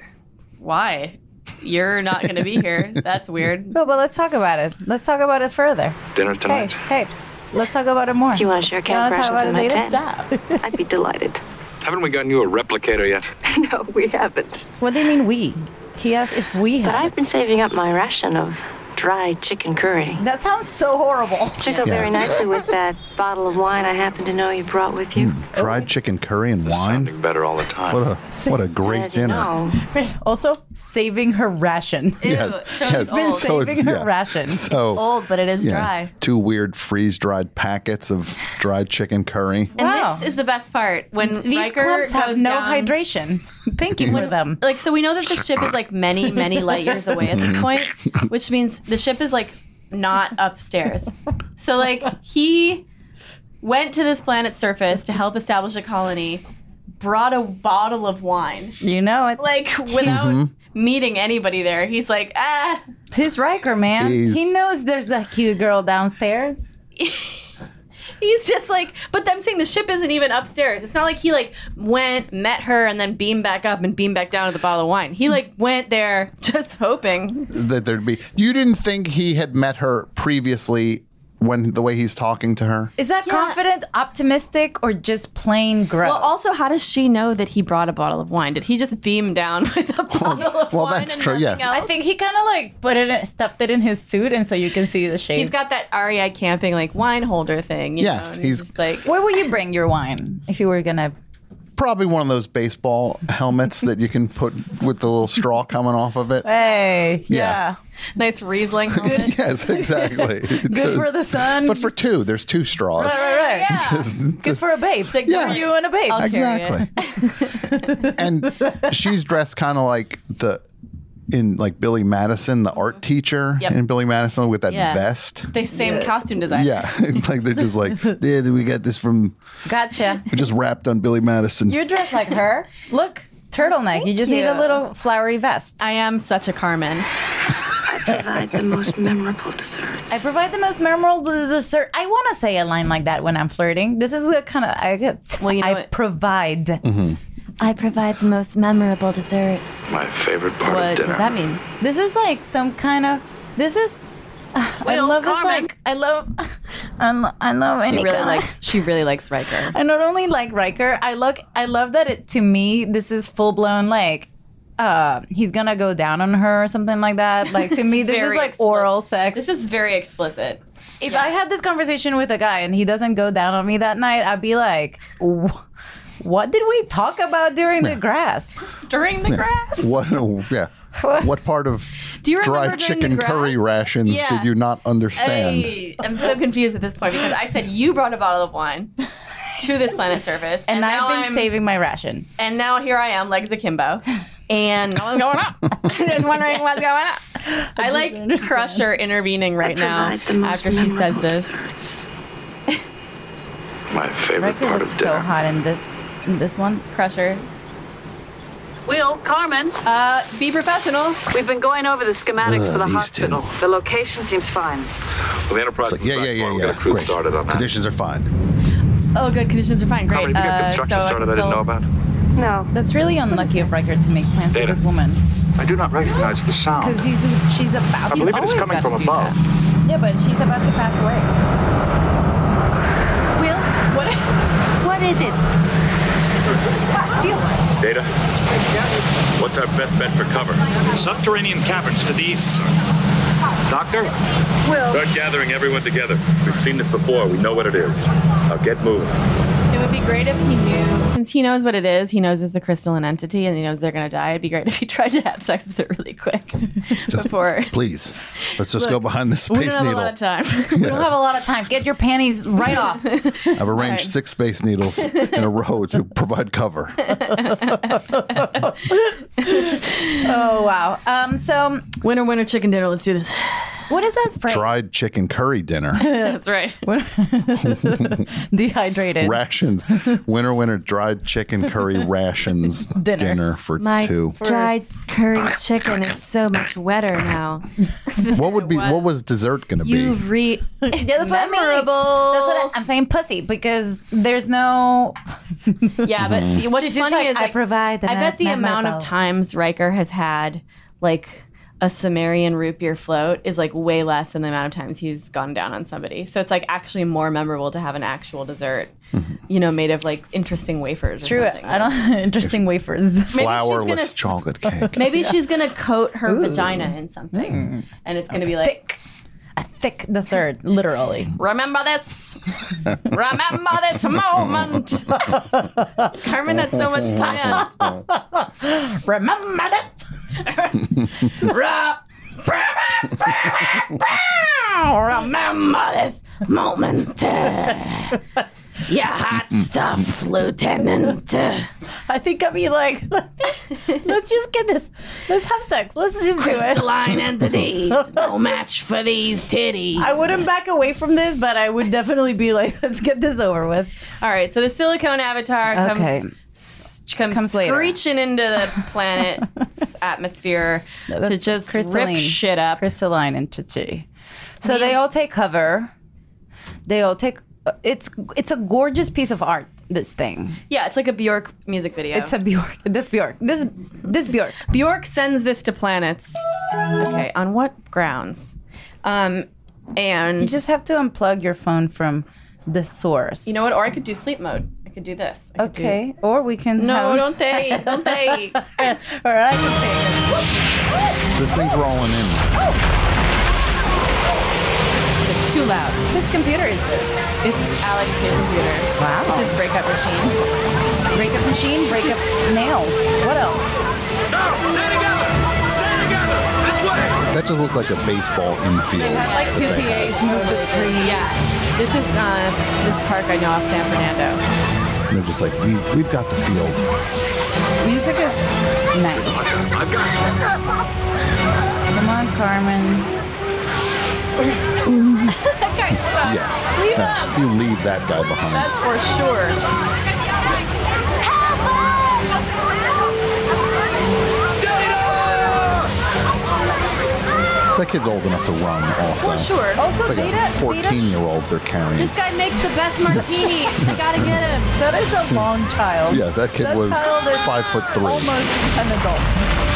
Why? You're not going to be here. That's weird. No, but let's talk about it. Let's talk about it further. Dinner Hey, tonight? hey, psst, let's talk about it more. Do you want to share You camp wanna talk rations about in it my later? tent? Stop. I'd be delighted. Haven't we gotten you a replicator yet? No, we haven't. What do you mean we? He asked if we But have. I've been saving up my ration of dried chicken curry. That sounds so horrible. Should go Yeah. very nicely with that bottle of wine I happen to know you brought with you. Dried chicken curry and wine. Sounding better all the time. What a what a great As you dinner. know, Also, saving her ration. Ew, Yes, so yes. it's old. So it's- Saving her yeah. ration. So Old, but it is yeah, dry. two weird freeze-dried packets of dried chicken curry. And Wow. this is the best part. When These Riker clumps have goes no down, hydration. Thank you for them. Like, so we know that the ship is like many, many light years away at this point, which means the ship is like not upstairs. So, like, he went to this planet's surface to help establish a colony, brought a bottle of wine, You know it. like, without meeting anybody there. He's like, ah. He's Riker, man. He's- He knows there's a cute girl downstairs. He's just like, but I'm saying the ship isn't even upstairs. It's not like he like went, met her, and then beamed back up and beamed back down with a bottle of wine. He like went there just hoping that there'd be. You didn't think he had met her previously when the way he's talking to her? Is that Yeah. confident, optimistic, or just plain gross? Well, also, how does she know that he brought a bottle of wine? Did he just beam down with a bottle of well, wine? that's and true, nothing yes. else? I think he kind of like put it, in, stuffed it in his suit, and so you can see the shape. He's got that R E I camping like wine holder thing. You Yes, know, and he's- just like. Where would you bring your wine if you were gonna? Probably one of those baseball helmets that you can put with the little straw coming off of it. Hey, Yeah. yeah, Nice Riesling helmet. Yes, exactly. good for the sun. But for two, there's two straws. right, right, right. Yeah. Just- Good just- for a babe. like, Yes. For you and a babe. I'll carry Exactly. And she's dressed kind of like the in like Billy Madison, the art teacher Yep. in Billy Madison with that Yeah. vest. The same costume design. Yeah, it's like they're just like, yeah, we got this from Gotcha. we just wrapped on Billy Madison. You're dressed like her. Look, turtleneck. You just need a you. little flowery vest. I am such a Carmen. I provide the most memorable desserts. I provide the most memorable dessert. I want to say a line like that when I'm flirting. This is a kind of I get. Well, you know I what- provide. Mm-hmm. I provide the most memorable desserts. My favorite part What of does dinner. that mean? This is like some kind of. This is. I Well, love this. Carmen. Like I love. I lo- I love She any really kind likes. She really likes Riker. I not only like Riker. I look. I love that. It to me, this is full blown like. Uh, he's gonna go down on her or something like that. Like to me, this is very like explicit. oral sex. This is very explicit. If I had this conversation with a guy and he doesn't go down on me that night, I'd be like, "Wh- "What did we talk about during the grass?" During the grass. What? Yeah. What part of Do you remember dried during chicken the curry grass? rations Yeah. did you not understand? I, I'm so confused at this point because I said you brought a bottle of wine to this planet surface, And, and, I've now been I'm, saving my ration. and now here I am, legs akimbo, and no one's going up. Just wondering what's going on. I like Crusher intervening right now Provide the most after she says memorable this. desserts. My favorite Riker part looks of so dinner. hot in this in this one. Crusher, Will, Carmen, uh, be professional. we've been going over the schematics Ugh, for the these hospital. two. The location seems fine. Well, the Enterprise It's like, was yeah, back yeah, yeah, tomorrow. We'll yeah. get a crew Great. started on that. Conditions are fine. Oh, good. Conditions are fine. Great. Carmen, have you got Uh, construction so started I can didn't know still- about? No. That's really unlucky of Riker to make plans Data. with this woman I do not recognize the sound. because he's just, she's about. I believe it is always coming gotta from do above. that. Yeah, but she's about to pass away. Will, What? what is it? Data? What's our best bet for cover? Subterranean caverns to the east, sir. Doctor? Will, Start gathering everyone together. We've seen this before. We know what it is. Now get moving. It would be great if he knew, since he knows what it is, he knows it's a crystalline entity and he knows they're going to die. It'd be great if he tried to have sex with it really quick Just- before. Please, let's just go behind the We space don't have needle. a lot of time. We don't have a lot of time. Get your panties right off. I've arranged Right. six space needles in a row to provide cover. Oh wow. Um. So Winner, winner, chicken dinner. Let's do this. what is that phrase? Dried chicken curry dinner. That's right. Dehydrated. Rations. Winter, winter, dried chicken curry rations Dinner. dinner, for My two. dried curry chicken is so much wetter now. What would be? What was dessert going to be? You've re. Yeah, that's what I mean. Memorable. That's what I, I'm saying. Pussy, because there's no. Yeah, but what's She's just funny like, is I like, provide the I bet the most amount of memorable. times Riker has had like a Sumerian root beer float is like way less than the amount of times he's gone down on somebody. So it's like actually more memorable to have an actual dessert, you know, made of like interesting wafers. Or True. something. I don't. Interesting wafers. Flourless gonna- chocolate cake. Maybe she's gonna coat her vagina in something, and it's gonna be like. Thick. A thick dessert, literally. Remember this. Remember this moment. Carmen had so much plan. Remember this. Remember this moment. Yeah, hot stuff, Lieutenant. I think I'd be like, let's just get this. Let's have sex. Let's just do it. Crystalline entities. No match for these titties. I wouldn't back away from this, but I would definitely be like, let's get this over with. All right, so the silicone avatar comes, Okay. comes, Comes later. screeching into the planet's atmosphere to that's just crystalline. rip shit up. Crystalline entity. So Me- they all take cover. They all take it's it's a gorgeous piece of art. This thing. Yeah, it's like a Bjork music video. It's a Bjork. This Bjork. This this Bjork. Bjork sends this to planets. Okay, on what grounds? Um, and you just have to unplug your phone from the source. You know what? Or I could do sleep mode. I could do this. I could okay. Do... Or we can. No, have... don't they? Don't they? Or I can take it. This thing's rolling in. It's too loud. Whose computer is this? It's Alex's computer. Wow. It's his breakup machine. Breakup machine, breakup nails. What else? No! Stay together! Stay together! This way! That just looked like a baseball infield. They had like two P As move the tree. Yeah. This is uh, this park I know off San Fernando. And they're just like, we, we've got the field. Music is nice. I've got you. Come on, Carmen. That guy sucks. Yeah. Leave No, him. you leave that guy behind. That's for sure. That kid's old enough to run also. For sure. Also, It's like Vita, a fourteen-year-old they're carrying. This guy makes the best martinis. I gotta get him. That is a long child. Yeah, that kid That was child is five foot three. Almost an adult.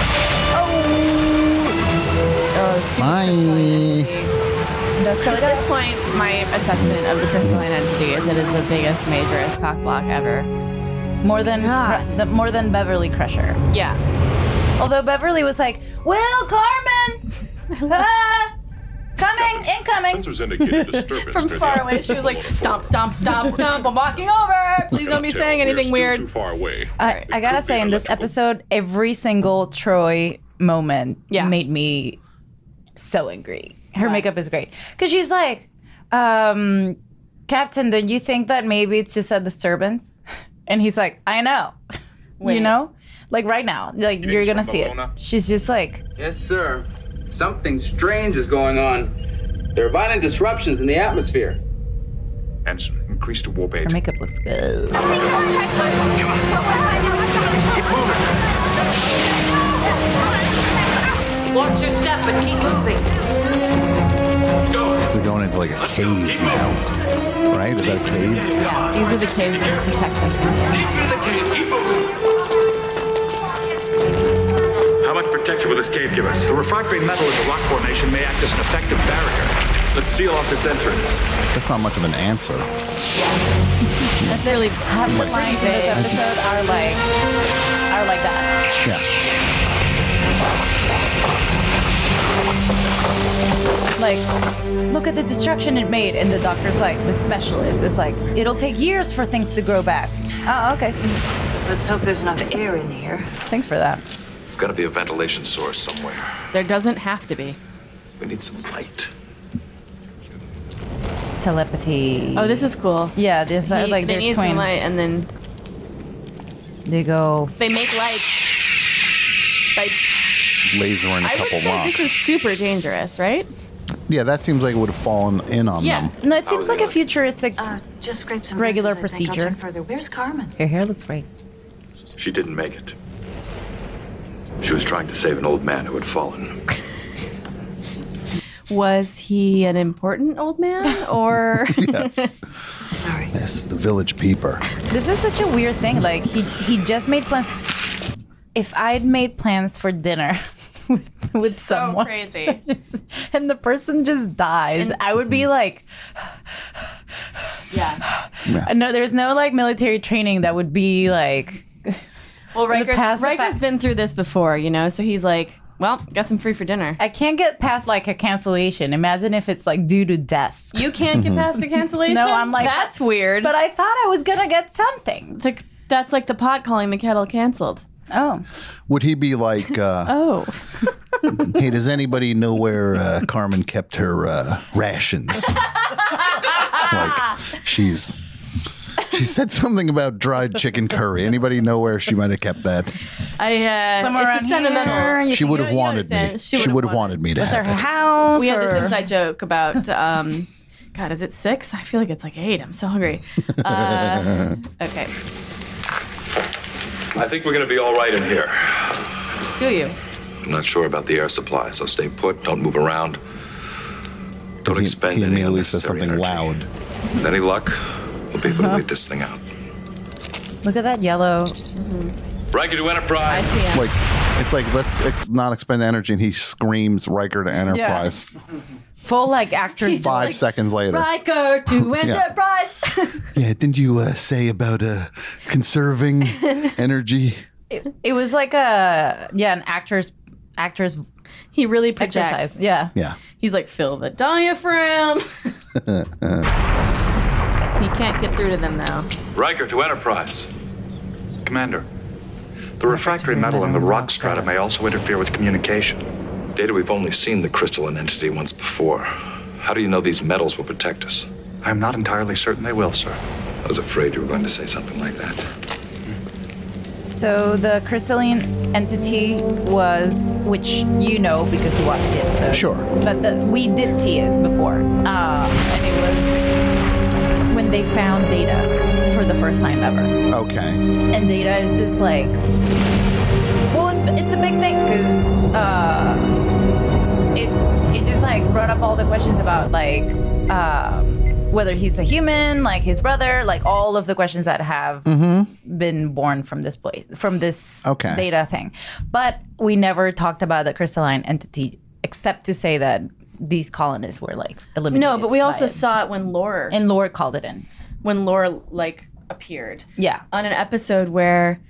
Oh, stupid Bye. crystalline entity. So at this point, my assessment of the crystalline entity is it is the biggest, majorest cock block ever. More than the, more than Beverly Crusher. Yeah. Although Beverly was like, "Will Carmen, ah, coming, incoming." Sensors indicate a disturbance From near far the away, she was like, "Stomp, stomp, stomp, stomp! I'm walking over. Please don't be Tell, saying we're anything still weird." Too far away. I, I gotta say, in this episode, every single Troy moment Yeah. made me so angry. Her Why? makeup is great because she's like, um, "Captain, don't you think that maybe it's just a disturbance?" And he's like, "I know." Wait. You know, like right now, like you're gonna see it. She's just like, Yes, sir. Something strange is going on. There are violent disruptions in the atmosphere. Ensign, increase to warp her eight. makeup looks good. Watch your step and keep moving. Let's go. They're going into like a cave now. Right? Is that a cave? Yeah, these are the caves that protect them from the Deep into the cave. Keep moving. How much protection will this cave give us? The refractory metal in the rock formation may act as an effective barrier. Let's seal off this entrance. That's not much of an answer. That's really Half the lines in this episode are like, are like that. Yeah. Like, look at the destruction it made. And the doctor's like, the specialist is like, it'll take years for things to grow back. Oh, okay. Let's hope there's enough air in here. Thanks for that. There's got to be a ventilation source somewhere. There doesn't have to be. We need some light. Telepathy. Oh, this is cool. Yeah, there's He- like they they're need twin. some light, and then They go. they make light. Like Laser in a I would couple say rocks. this is super dangerous, right? Yeah, that seems like it would have fallen in on Yeah. them. No, it seems like a futuristic Uh, just scrape some regular nurses, I think. I'll procedure. check further. Where's Carmen? Your hair looks great. She didn't make it. She was trying to save an old man who had fallen. Was he an important old man, or? Sorry. This is the village peeper. This is such a weird thing. Like he he just made plans. If I'd made plans for dinner with, with So someone, crazy. just- and the person just dies, I would be like, Yeah. no. There's no like military training that would be like. Well, The Riker's, pacify- Riker's been through this before, you know, so he's like, well, guess I'm free for dinner. I can't get past like a cancellation. Imagine if it's like due to death. You can't get past a cancellation? No, I'm like that's weird. But I thought I was gonna get something. The, that's like the pot calling the kettle canceled. Oh. Would he be like, uh, Oh. hey, does anybody know where uh, Carmen kept her uh, rations? Like, she's... She said something about dried chicken curry. Anybody know where she might have kept that? I uh, Somewhere it's a around sentimental. here. You She would have you wanted me. understand. She She would've would have wanted me to Was there have her it. house? We had this or- inside joke about, um, God, is it six? I feel like it's like eight. I'm so hungry. Uh, okay. I think we're going to be all right in here. Do you? I'm not sure about the air supply, so stay put. Don't move around. Don't He- expend he any immediately says unnecessary something energy. loud. With any luck, we'll be able to wait this thing out. Look at that yellow. Riker to Enterprise. I see him. Like, it's like, let's ex- not expend energy, and he screams Riker to Enterprise. Full like actors. Five like, seconds later. Riker to Enterprise. Yeah, didn't you uh, say about uh, conserving energy? It, it was like a yeah, an actor's actor's. He really projects. Exercise. Yeah. Yeah. He's like, fill the diaphragm. He can't get through to them though. Riker to Enterprise. Commander, the refractory metal in the rock strata may also interfere with communication. Data, we've only seen the crystalline entity once before. How do you know these metals will protect us? I'm not entirely certain they will, sir. I was afraid you were going to say something like that. So the crystalline entity was, which you know because you watched the episode. Sure. But the, we did see it before. Uh, and it was when they found Data for the first time ever. Okay. And Data is this like, well, it's it's a big thing because uh, it it just like brought up all the questions about like um, whether he's a human, like his brother, like all of the questions that have Mm-hmm. been born from this place, from this Okay. Data thing. But we never talked about the crystalline entity except to say that these colonists were like eliminated. No, but we also by it. saw it when Lore and Lore called it in. when Lore like appeared. Yeah. On an episode where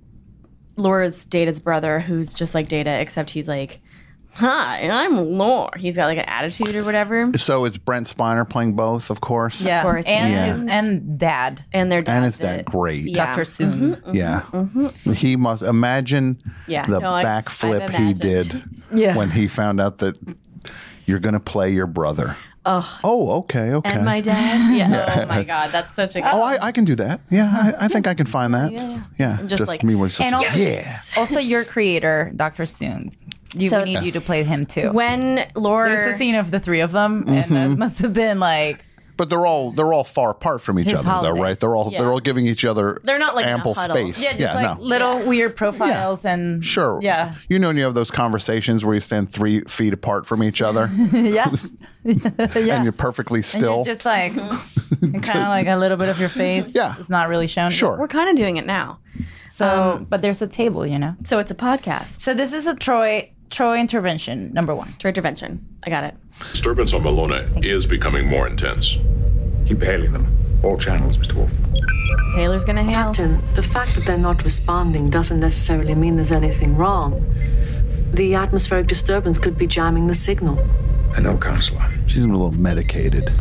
Lore's Data's brother, who's just like Data, except he's like, hi, I'm Lore. He's got like an attitude or whatever. So it's Brent Spiner playing both, of course. Yeah, Of course. and Yeah. his and dad, And their And dad is that did. great? Yeah. Doctor Soon. Mhm. Yeah. He must imagine Yeah. the No, I- backflip I've he imagined. did Yeah. when he found out that you're going to play your brother. Oh. Oh, okay, okay. And my dad. Yeah. Oh my God, that's such a. Oh, I, I can do that. Yeah, I, I think I can find that. Yeah, yeah. Yeah, I'm just just, like- me was just And also, yeah. also your creator, Doctor Soon. You So- we need you to play him too. When Lore. There's a scene of the three of them, and Mm-hmm. it must have been like But they're all they're all far apart from each His other, though, holiday. right? They're all Yeah. they're all giving each other They're not, like, in a ample huddle. space. yeah, just like no. little weird profiles and Sure. Yeah, You know, when you have those conversations where you stand three feet apart from each other yeah, yeah. and you're perfectly And still. you're just like kind of like a little bit of your face. Yeah. It's not really shown. Sure. We're kind of doing it now. So, Um, but there's a table, you know. So it's a podcast. So this is a Troy Troy intervention number one. Troy intervention. I got it. Disturbance on Malona is becoming more intense. Keep hailing them. All channels, Mister Wolf. Taylor's gonna hail. Captain, the fact that they're not responding doesn't necessarily mean there's anything wrong. The atmospheric disturbance could be jamming the signal. I know, Counselor. She's a little medicated.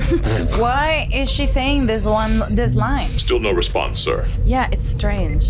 Why is she saying this one this line? Still no response, sir. Yeah, it's strange.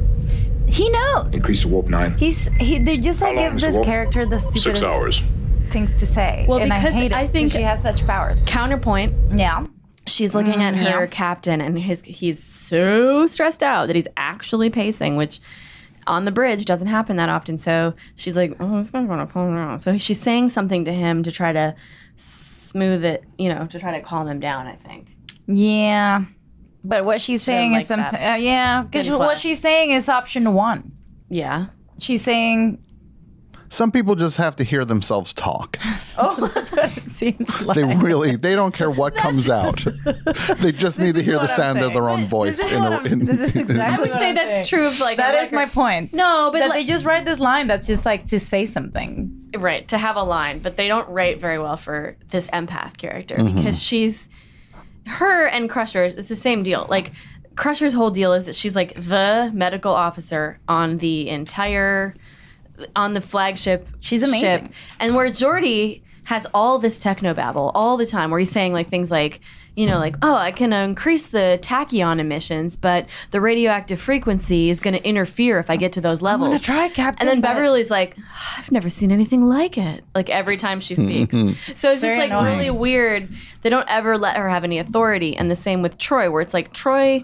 He knows. Increase to warp nine. He's he. They just like How long, give Mister this Wolf? character the stupidest Six hours. things to say. Well, and because I hate it I think- because she has such powers. Counterpoint. Yeah. She's looking at her yeah. captain, and his he's so stressed out that he's actually pacing, which on the bridge doesn't happen that often. So she's like, "Oh, this guy's gonna pull around." So she's saying something to him to try to smooth it, you know, to try to calm him down. I think. Yeah. But what she's saying like is something. that. Uh, yeah, because Didn't what fly. she's saying is option one. Yeah. She's saying, Some people just have to hear themselves talk. "Oh, that's what it seems like." They really they don't care what comes out. They just need to hear the what I'm sound of saying. their own This voice. is in what a, I'm- in, this is exactly I would what say I'm that's saying. true of like That a is my record. point. No, but that like- they just write this line that's just like to say something. Right, to have a line, but they don't write very well for this empath character Mm-hmm. because she's her and Crusher's, it's the same deal. Like Crusher's whole deal is that she's like the medical officer on the entire on the flagship She's amazing. ship. And where Geordi has all this technobabble all the time where he's saying like things like, you know, like, oh, I can increase the tachyon emissions, but the radioactive frequency is going to interfere if I get to those levels. I'm gonna try, Captain. And then but- Beverly's like, I've never seen anything like it. Like every time she speaks. So it's just Very like annoying. really weird. They don't ever let her have any authority. And the same with Troy, where it's like Troy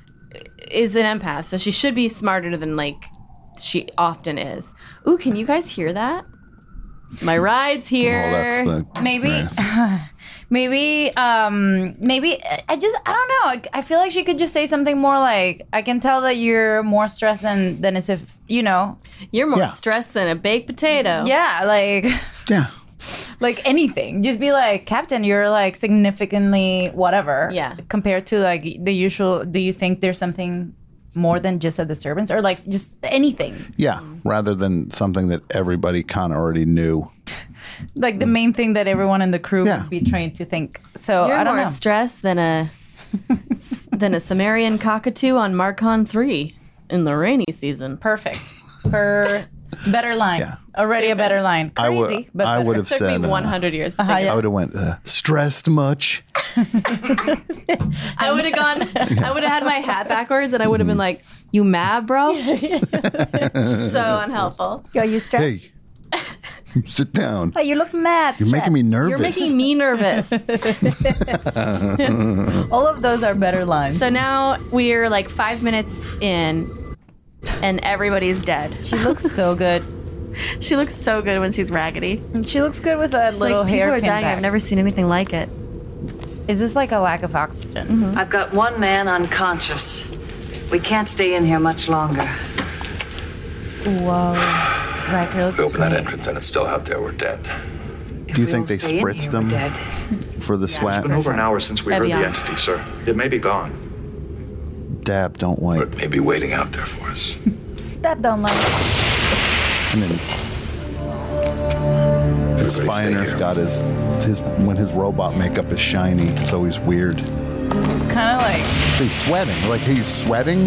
is an empath, so she should be smarter than like she often is. Ooh, can you guys hear that? My ride's here. Oh, that's the Maybe, nice. maybe, um, maybe. I just, I don't know. I, I feel like she could just say something more like, "I can tell that you're more stressed than than as if you know." You're more Yeah. stressed than a baked potato. Yeah, like Yeah. like anything. Just be like, Captain, you're like significantly whatever. Yeah. Compared to like the usual, do you think there's something more than just a disturbance or like just anything? Yeah, rather than something that everybody kind of already knew. Like the main thing that everyone in the crew Yeah. would be trained to think. So You're I don't more know. stressed than a than a Sumerian cockatoo on Marcon three in the rainy season. Perfect. Per better line. Yeah. Already a better line. I would- Crazy, but I better. would have Took said, me uh, one hundred years to Uh-huh, figure yeah. I would have went, uh, stressed much? I would have gone, I would have had my hat backwards and I would have been like, you mad, bro? So unhelpful. Yo, you stressed? Hey, sit down. Oh, you look mad. You're making me nervous. You're making me nervous. All of those are better lines. So now we're like five minutes in and everybody's dead. She looks so good. She looks so good when she's raggedy. And she looks good with a She's little like, hair. people are dying. I've never seen anything like it. Is this like a lack of oxygen? I've got one man unconscious. We can't stay in here much longer. Whoa. Riker looks We open that great. entrance and it's still out there. We're dead. Do you we think all they stay in spritzed here, we're them dead. for the sweat? It's been over an hour since we That'd heard be the on. entity, sir. It may be gone. Dab, don't Or wipe. it may be waiting out there for us. That don't like. And then Everybody stay Spiner's here. got his, his, when his robot makeup is shiny, it's always weird. This is kind of like. So he's sweating. Like he's sweating?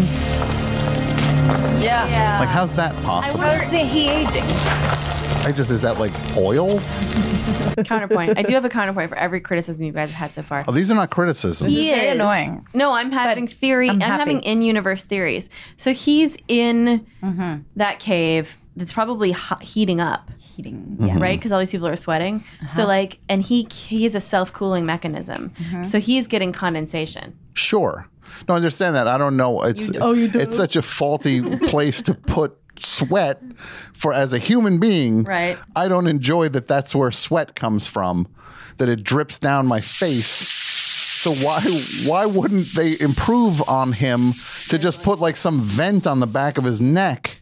Yeah. Yeah. Like how's that possible? How is he aging? I just, is that like oil? Counterpoint. I do have a counterpoint for every criticism you guys have had so far. Oh, these are not criticisms. This is very annoying. No, I'm having But theory. I'm I'm, happy. having in-universe theories. So he's in Mm-hmm. that cave that's probably hot, heating up, Heating. Mm-hmm. Yeah. right? Because all these people are sweating. So like, and he he has a self-cooling mechanism. Mm-hmm. So he's getting condensation. Sure. No, I understand that. I don't know. It's You- oh, you do? it's such a faulty place to put sweat for as a human being. Right. I don't enjoy that that's where sweat comes from, that it drips down my face. So why why wouldn't they improve on him to just put like some vent on the back of his neck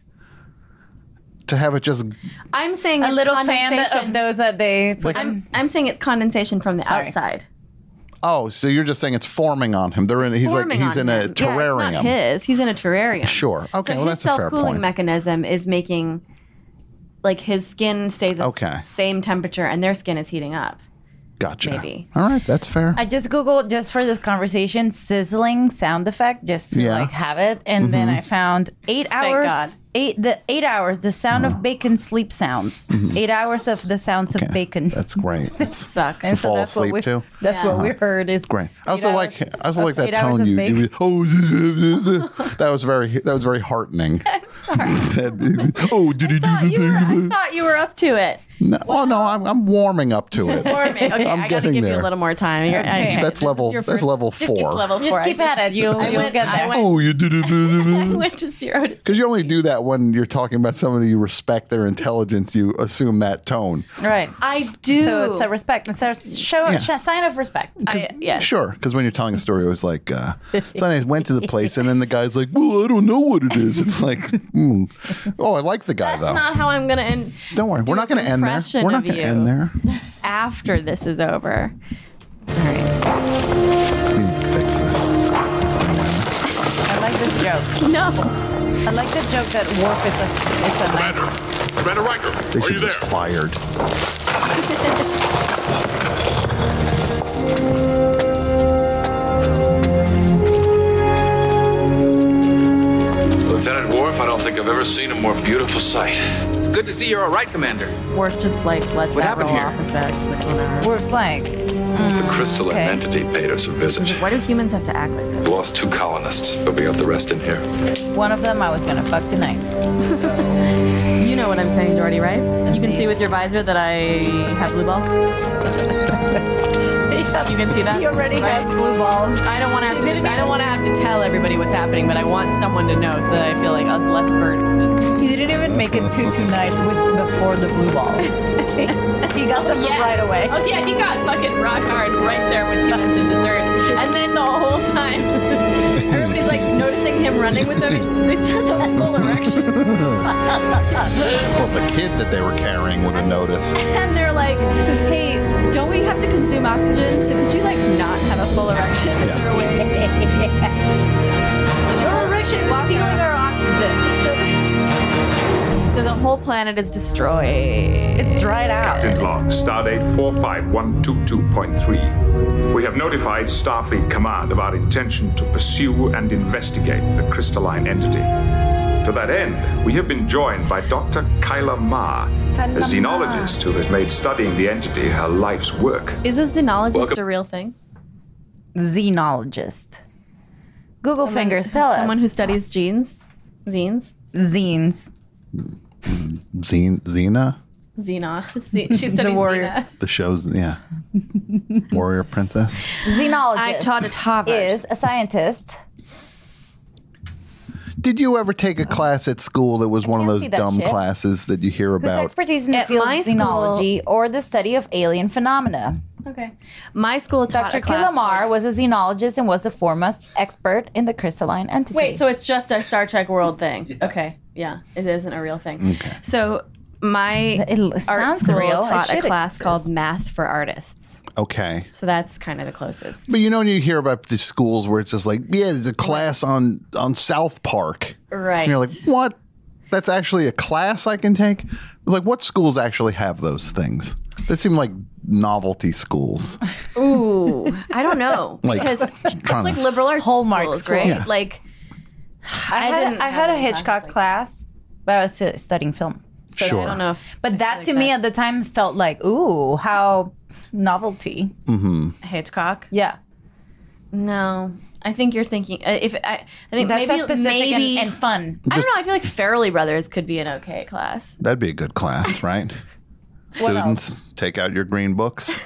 to have it just I'm saying A it's little fan that, condensation. of those that they. like I'm I'm saying it's condensation from the Sorry. outside. oh, so you're just saying it's forming on him. They're in he's like Forming he's on in a him. terrarium. Yeah, it's not his. He's in a terrarium. Sure. Okay, So well his that's a fair self-cooling point. mechanism is making, like, his skin stays at Okay. the same temperature, and their skin is heating up. Gotcha. Maybe. All right, that's fair. I just Googled just for this conversation sizzling sound effect just to Yeah. like have it, and then I found eight hours. God. Eight the eight hours. The sound of bacon sleep sounds. Eight hours of the sounds of bacon. That's great. That's Sucks. And fall that's what asleep we, too? That's Yeah. what we heard is great. I also eight like hours I also of- like that eight hours tone of you, bacon. you oh that was very that was very heartening. I'm sorry. oh, did he do I thought, the you were, I thing? thought you were up to it. No, oh no, I'm I'm warming up to it. Warming. Okay, I'm I gotta getting give you there. a little more time. You're, I, That's level your that's first- level just keep four. level Just four. keep I at it. You'll I you'll went- get I there. went- Oh, you did I it. went to zero to Because you only do that when you're talking about somebody you respect their intelligence. You assume that tone. Right. I do. So it's a respect. It's a show, Yeah. sh- sign of respect. I, yes. Sure, because when you're telling a story, it was like, uh, so I went to the place, and then the guy's like, well, I don't know what it is. It's like, mm. oh, I like the guy, That's though. not how I'm gonna end. Don't worry, do we're not going to an end there. impression We're not of going to you. end there. After this is over. All right. We need to fix this. I like this joke. No. I like the joke that Worf is a is a nice. Commander, Commander Riker, They are should you just there? fired. Lieutenant Worf, I don't think I've ever seen a more beautiful sight. It's good to see you're all right, Commander. Worf just like lets What that happened roll here? off his back. He's like, whatever. Worf's like. The crystalline okay. entity paid us a visit. Why do humans have to act like We this? lost two colonists, but we got the rest in here. One of them I was gonna fuck tonight. You know what I'm saying, Jordy, right? You can see with your visor that I have blue balls. You can see that. He already right? has blue balls. I don't want to have to. Just, I don't want to have to tell everybody what's happening, but I want someone to know so that I feel like I was less burdened. He didn't even make it to tonight with before the blue balls. He got them Yeah. right away. Oh yeah, he got fucking rock hard right there when she went to dessert, and then the whole time everybody's like, "No noticing him running with them. He just has a full erection. Well, the kid that they were carrying would have noticed. And they're like, hey, don't we have to consume oxygen? So could you, like, not have a full erection? Is there a way to So the whole erection is stealing our oxygen. So the whole planet is destroyed. It dried out. Captain's log, stardate four five one two two point three. We have notified Starfleet Command of our intention to pursue and investigate the crystalline entity. To that end, we have been joined by Doctor Kyla Ma, a xenologist who has made studying the entity her life's work. Is a xenologist Welcome. a real thing? Xenologist. Google Someone- fingers, tell us. Someone who studies genes? Zines? Zines. Zine, Xena? Xena. Ze- She studies warrior. Xena. The show's, yeah. Warrior Princess. Xenologist I taught at Harvard. is a scientist. Did you ever take a class at school that was one of can't those see that dumb shit. classes that you hear Whose about? expertise in the At field my of school- xenology or the study of alien phenomena. Okay. My school taught Doctor a class Killamar called- was a xenologist and was the foremost expert in the crystalline entity. Wait, so it's just a Star Trek world thing? Okay. Yeah, it isn't a real thing. Okay. So my It art sounds school real. It taught a should class exist. called Math for Artists. Okay. So that's kind of the closest. But you know, when you hear about these schools where it's just like, yeah, there's a class on, on South Park. Right. And you're like, what? That's actually a class I can take? Like, what schools actually have those things? They seem like novelty schools. Ooh, I don't know. Like, because it's trying like to- liberal arts Hallmark schools, school. right? Yeah. Like, I, I had, didn't I have had a any classes Hitchcock like class, but I was stu- studying film. So Sure. I don't know if But that like to me that. at the time felt like, ooh, how novelty. Mm-hmm. Hitchcock. Yeah. No, I think you're thinking. uh, If I, I think That's maybe a specific maybe and, and fun. I don't know. I feel like Farrelly Brothers could be an okay class. That'd be a good class, right? Students, take out your green books.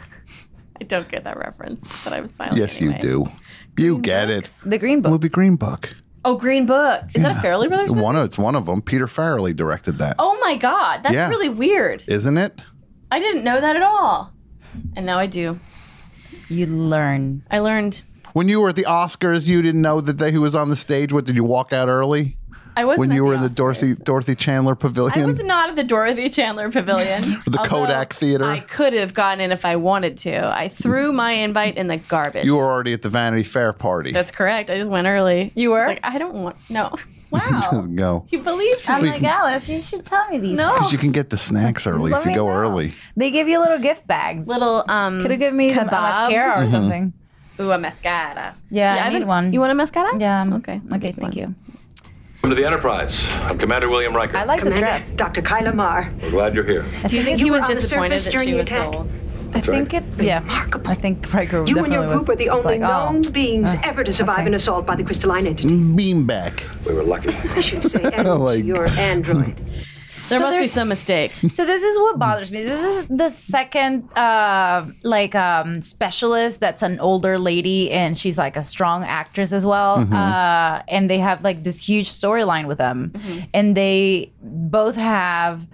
I don't get that reference, but I was silent. Yes, anyway. you do. You get it. The Green Book. Movie Green Book. Oh, Green Book. Is that a Farrelly Brothers? movie? One of, it's one of them. Peter Farrelly directed that. Oh my God, that's Yeah. really weird. Isn't it? I didn't know that at all, and now I do. You learn. I learned. When you were at the Oscars, you didn't know that they, who was on the stage. What, did you walk out early? I wasn't When at you the were in the Oscars. Dorothy Dorothy Chandler Pavilion? I was not at the Dorothy Chandler Pavilion. The although Kodak Theater? I could have gotten in if I wanted to. I threw my invite in the garbage. You were already at the Vanity Fair party. That's correct. I just went early. You were? Like, I don't want. No. Wow. Just go. You believed me. I'm We like, can- Alice, you should tell me these. No. Because you can get the snacks early Let if you me go know. early. They give you little gift bags. Little um. Could have given me a kebabs. mascara or Mm-hmm. something. Ooh, a mascara. Yeah, I I've need been- one. You want a mascara? Yeah. Okay. I'll Okay, get thank one. you. Welcome to the Enterprise. I'm Commander William Riker. I like this dress. Doctor Kyla Marr. We're glad you're here. Do you think You he were was on the disappointed surface that during she the was attack. sold? I think it. Yeah. I think Riker You and your definitely group was- were the was only like, oh. known beings ever to survive okay. an assault by the crystalline entity. Beanbag. We were lucky. I should say, and Like- your android. There So must be there's- some mistake. So this is what bothers me. This is the second uh like um specialist that's an older lady and she's like a strong actress as well. Uh and they have like this huge storyline with them. And they both have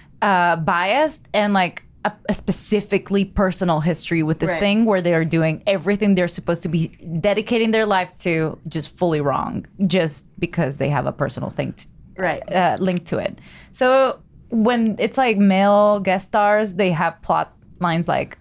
uh biased and like a, a specifically personal history with this Right. thing where they are doing everything they're supposed to be dedicating their lives to just fully wrong just because they have a personal thing to, Right. uh, linked to it. So when it's like male guest stars, they have plot lines like,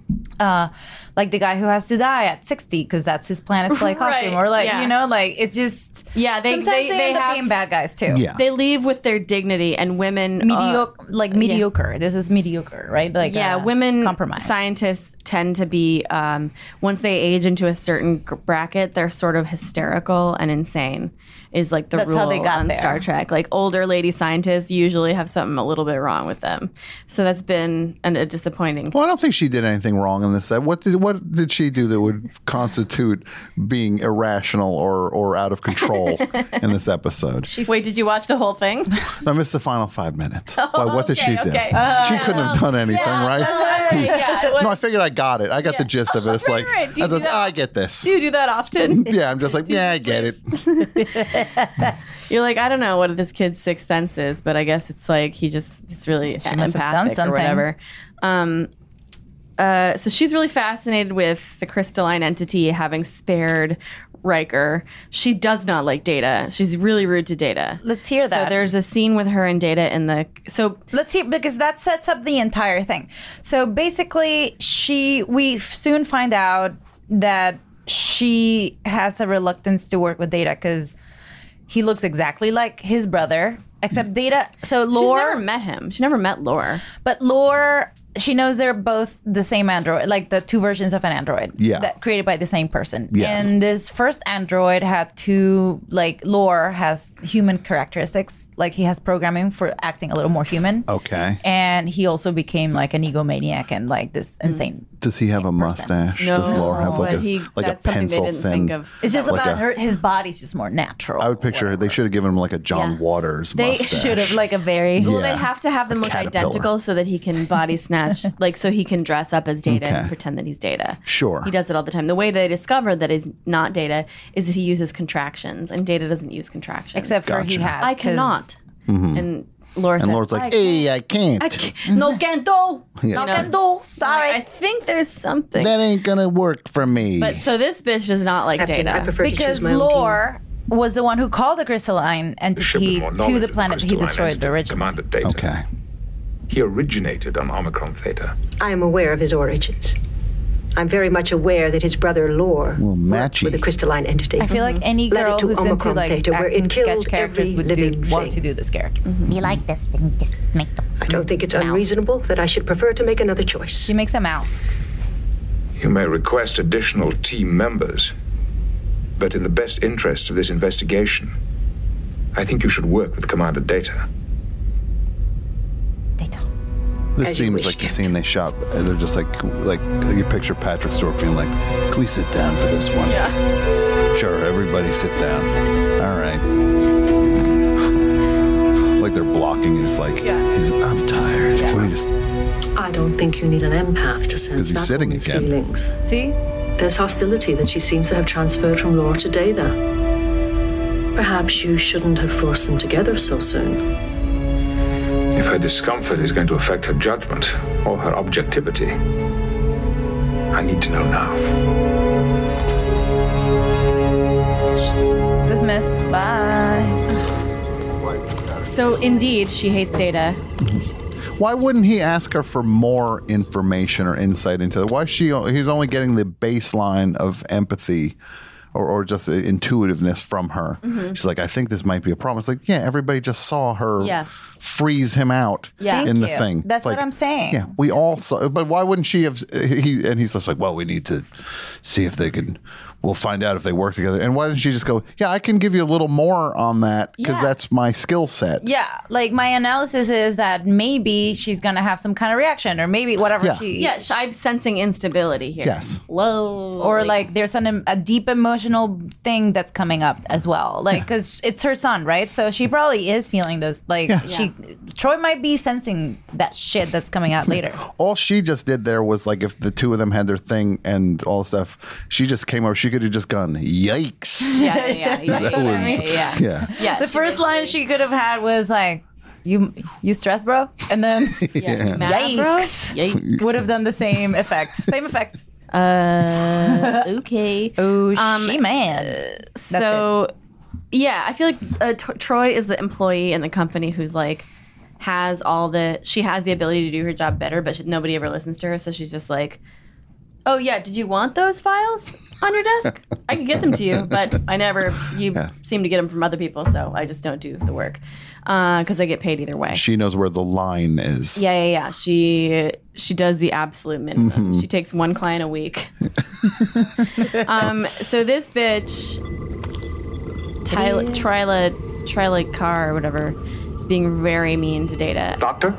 uh, like the guy who has to die at sixty because that's his planet's like Right, costume, or like yeah. you know, like it's just Yeah, they sometimes they, they, they end up have being bad guys too. Yeah. They leave with their dignity, and women uh, mediocre, like mediocre. This is mediocre, right? Like yeah, uh, women compromise. scientists tend to be um, once they age into a certain g- bracket, they're sort of hysterical and insane. Is like the That's rule how they got on there. Star Trek. Like older lady scientists usually have something a little bit wrong with them, so that's been an, a disappointing. Well, I don't think she did anything wrong in this. What did what did she do that would constitute being irrational or, or out of control in this episode? Wait, did you watch the whole thing? I missed the final five minutes. Why, what did okay, she do? okay. She couldn't have done anything, right? Okay, yeah. What- No, I figured I got it. I got the gist of it. It's Right, like right. Do I you was do like, that? "Oh, I get this. Do you do that often? Yeah, I'm just like, yeah, I get it. You're like, I don't know what this kid's sixth sense is, but I guess it's like he just he's really She must have done empathic or something. whatever. Um, uh, so she's really fascinated with the crystalline entity having spared Riker. She does not like Data. She's really rude to Data. Let's hear that. So there's a scene with her and Data in the. So let's hear, because that sets up the entire thing. So basically, she we soon find out that she has a reluctance to work with Data because he looks exactly like his brother, except Data. So Lore. She's never met him. She never met Lore. But Lore, she knows they're both the same android, like the two versions of an android. Yeah. That created by the same person. Yes. And this first android had two, like Lore has human characteristics. Like he has programming for acting a little more human. Okay. And he also became like an egomaniac and like this insane. Does he have a mustache? No, Does Laura have like but a he- like a that's something they pencil didn't thin? think of. It's just like about a- her. His body's just more natural. I would picture they should have given him like a John Yeah. Waters They mustache. should have like a very. Well, Yeah. they'd have to have them look caterpillar. identical so that he can body snatch, like so he can dress up as Data Okay. and pretend that he's Data. Sure. He does it all the time. The way they discover that he's not Data is that he uses contractions, and Data doesn't use contractions. Except for he Gotcha. has. I 'cause- cannot. Mhm. And Laura And says, Laura's like, I "Hey, I can't. I can't. No can do. Yeah. No can do. Sorry. I think there's something. That ain't gonna work for me." But so this bitch does not like Captain, Data. I prefer to Because choose my own Lore was the one who called the crystalline entity more to knowledge the of planet he crystalline destroyed entity, originally. Commander Data. Okay. He originated on Omicron Theta. I am aware of his origins. I'm very much aware that his brother Lore Well, worked matchy. with a crystalline entity. I feel like any Led it girl to who's into Omicron like Theta, where acting it killed sketch characters every would do, living want thing. to do this character. You like this thing? Just make them. I don't think it's unreasonable that I should prefer to make another choice. She makes a mouth. You may request additional team members, but in the best interest of this investigation, I think you should work with Commander Data. This As you seems wish, like the scene they shot. uh, They're just like, like you picture Patrick Stewart being like, "Can we sit down for this one?" Yeah. Sure, everybody sit down. All right. Like they're blocking, and it's like, he's, "I'm tired." Can we just? I don't think you need an empath to sense he's that sitting woman's again. feelings. See? There's hostility that she seems to have transferred from Laura to Data. Perhaps you shouldn't have forced them together so soon. If her discomfort is going to affect her judgment or her objectivity, I need to know now. Dismissed. Bye. So indeed, she hates Data. Why wouldn't he ask her for more information or insight into it? Why is she? He's only getting the baseline of empathy. Or, or just intuitiveness from her. Mhm. She's like, I think this might be a problem. It's like, yeah, everybody just saw her Yeah. freeze him out Yeah. in Thank the you. thing. That's Like, what I'm saying. Yeah, we all saw. But why wouldn't she have? He and he's just like, well, we need to see if they can. We'll find out if they work together. And why didn't she just go? Yeah, I can give you a little more on that because Yeah. that's my skill set. Yeah, like my analysis is that maybe she's gonna have some kind of reaction, or maybe whatever Yeah. she. Yeah, sh- I'm sensing instability here. Yes. Low. Or like there's an, a deep emotional thing that's coming up as well, like because it's her son, right? So she probably is feeling this. Like Yeah. she, Troy might be sensing that shit that's coming out later. All she just did there was like if the two of them had their thing and all stuff, she just came over. She could have just gone, yikes. Yeah, yeah, yeah. That yeah, was- yeah. yeah. Yeah, The she first line she could have had was like, "You, you stressed, bro," and then Yeah. Mad, bro? yikes, Yikes. would have done the same effect. Same effect. Uh, okay. Oh, Um, she mad. So, yeah, I feel like uh, T- Troy is the employee in the company who's like has all the she has the ability to do her job better, but she, nobody ever listens to her. So she's just like, "Oh yeah, did you want those files on your desk? I could get them to you, but I never. You Yeah. seem to get them from other people, so I just don't do the work because I get paid either way." She knows where the line is. Yeah, yeah, yeah. She she does the absolute minimum. Mhm. She takes one client a week. um, so this bitch, Tyla, Tryla, Tryla Carr or whatever, is being very mean to Data. Doctor?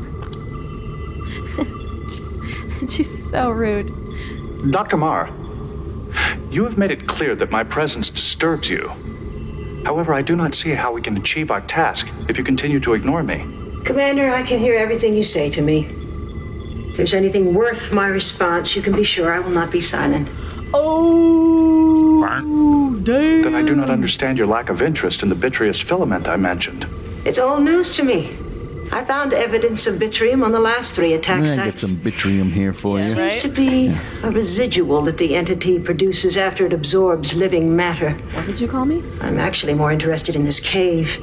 She's so rude. Doctor Marr, you have made it clear that my presence disturbs you. However, I do not see how we can achieve our task if you continue to ignore me. Commander, I can hear everything you say to me. If there's anything worth my response, you can be sure I will not be silent. Oh, damn. Then I do not understand your lack of interest in the vitreous filament I mentioned. It's all news to me. I found evidence of bitrium on the last three attack I sites. get some bitrium here for you. Seems to be a residual that the entity produces after it absorbs living matter. What did you call me? I'm actually more interested in this cave.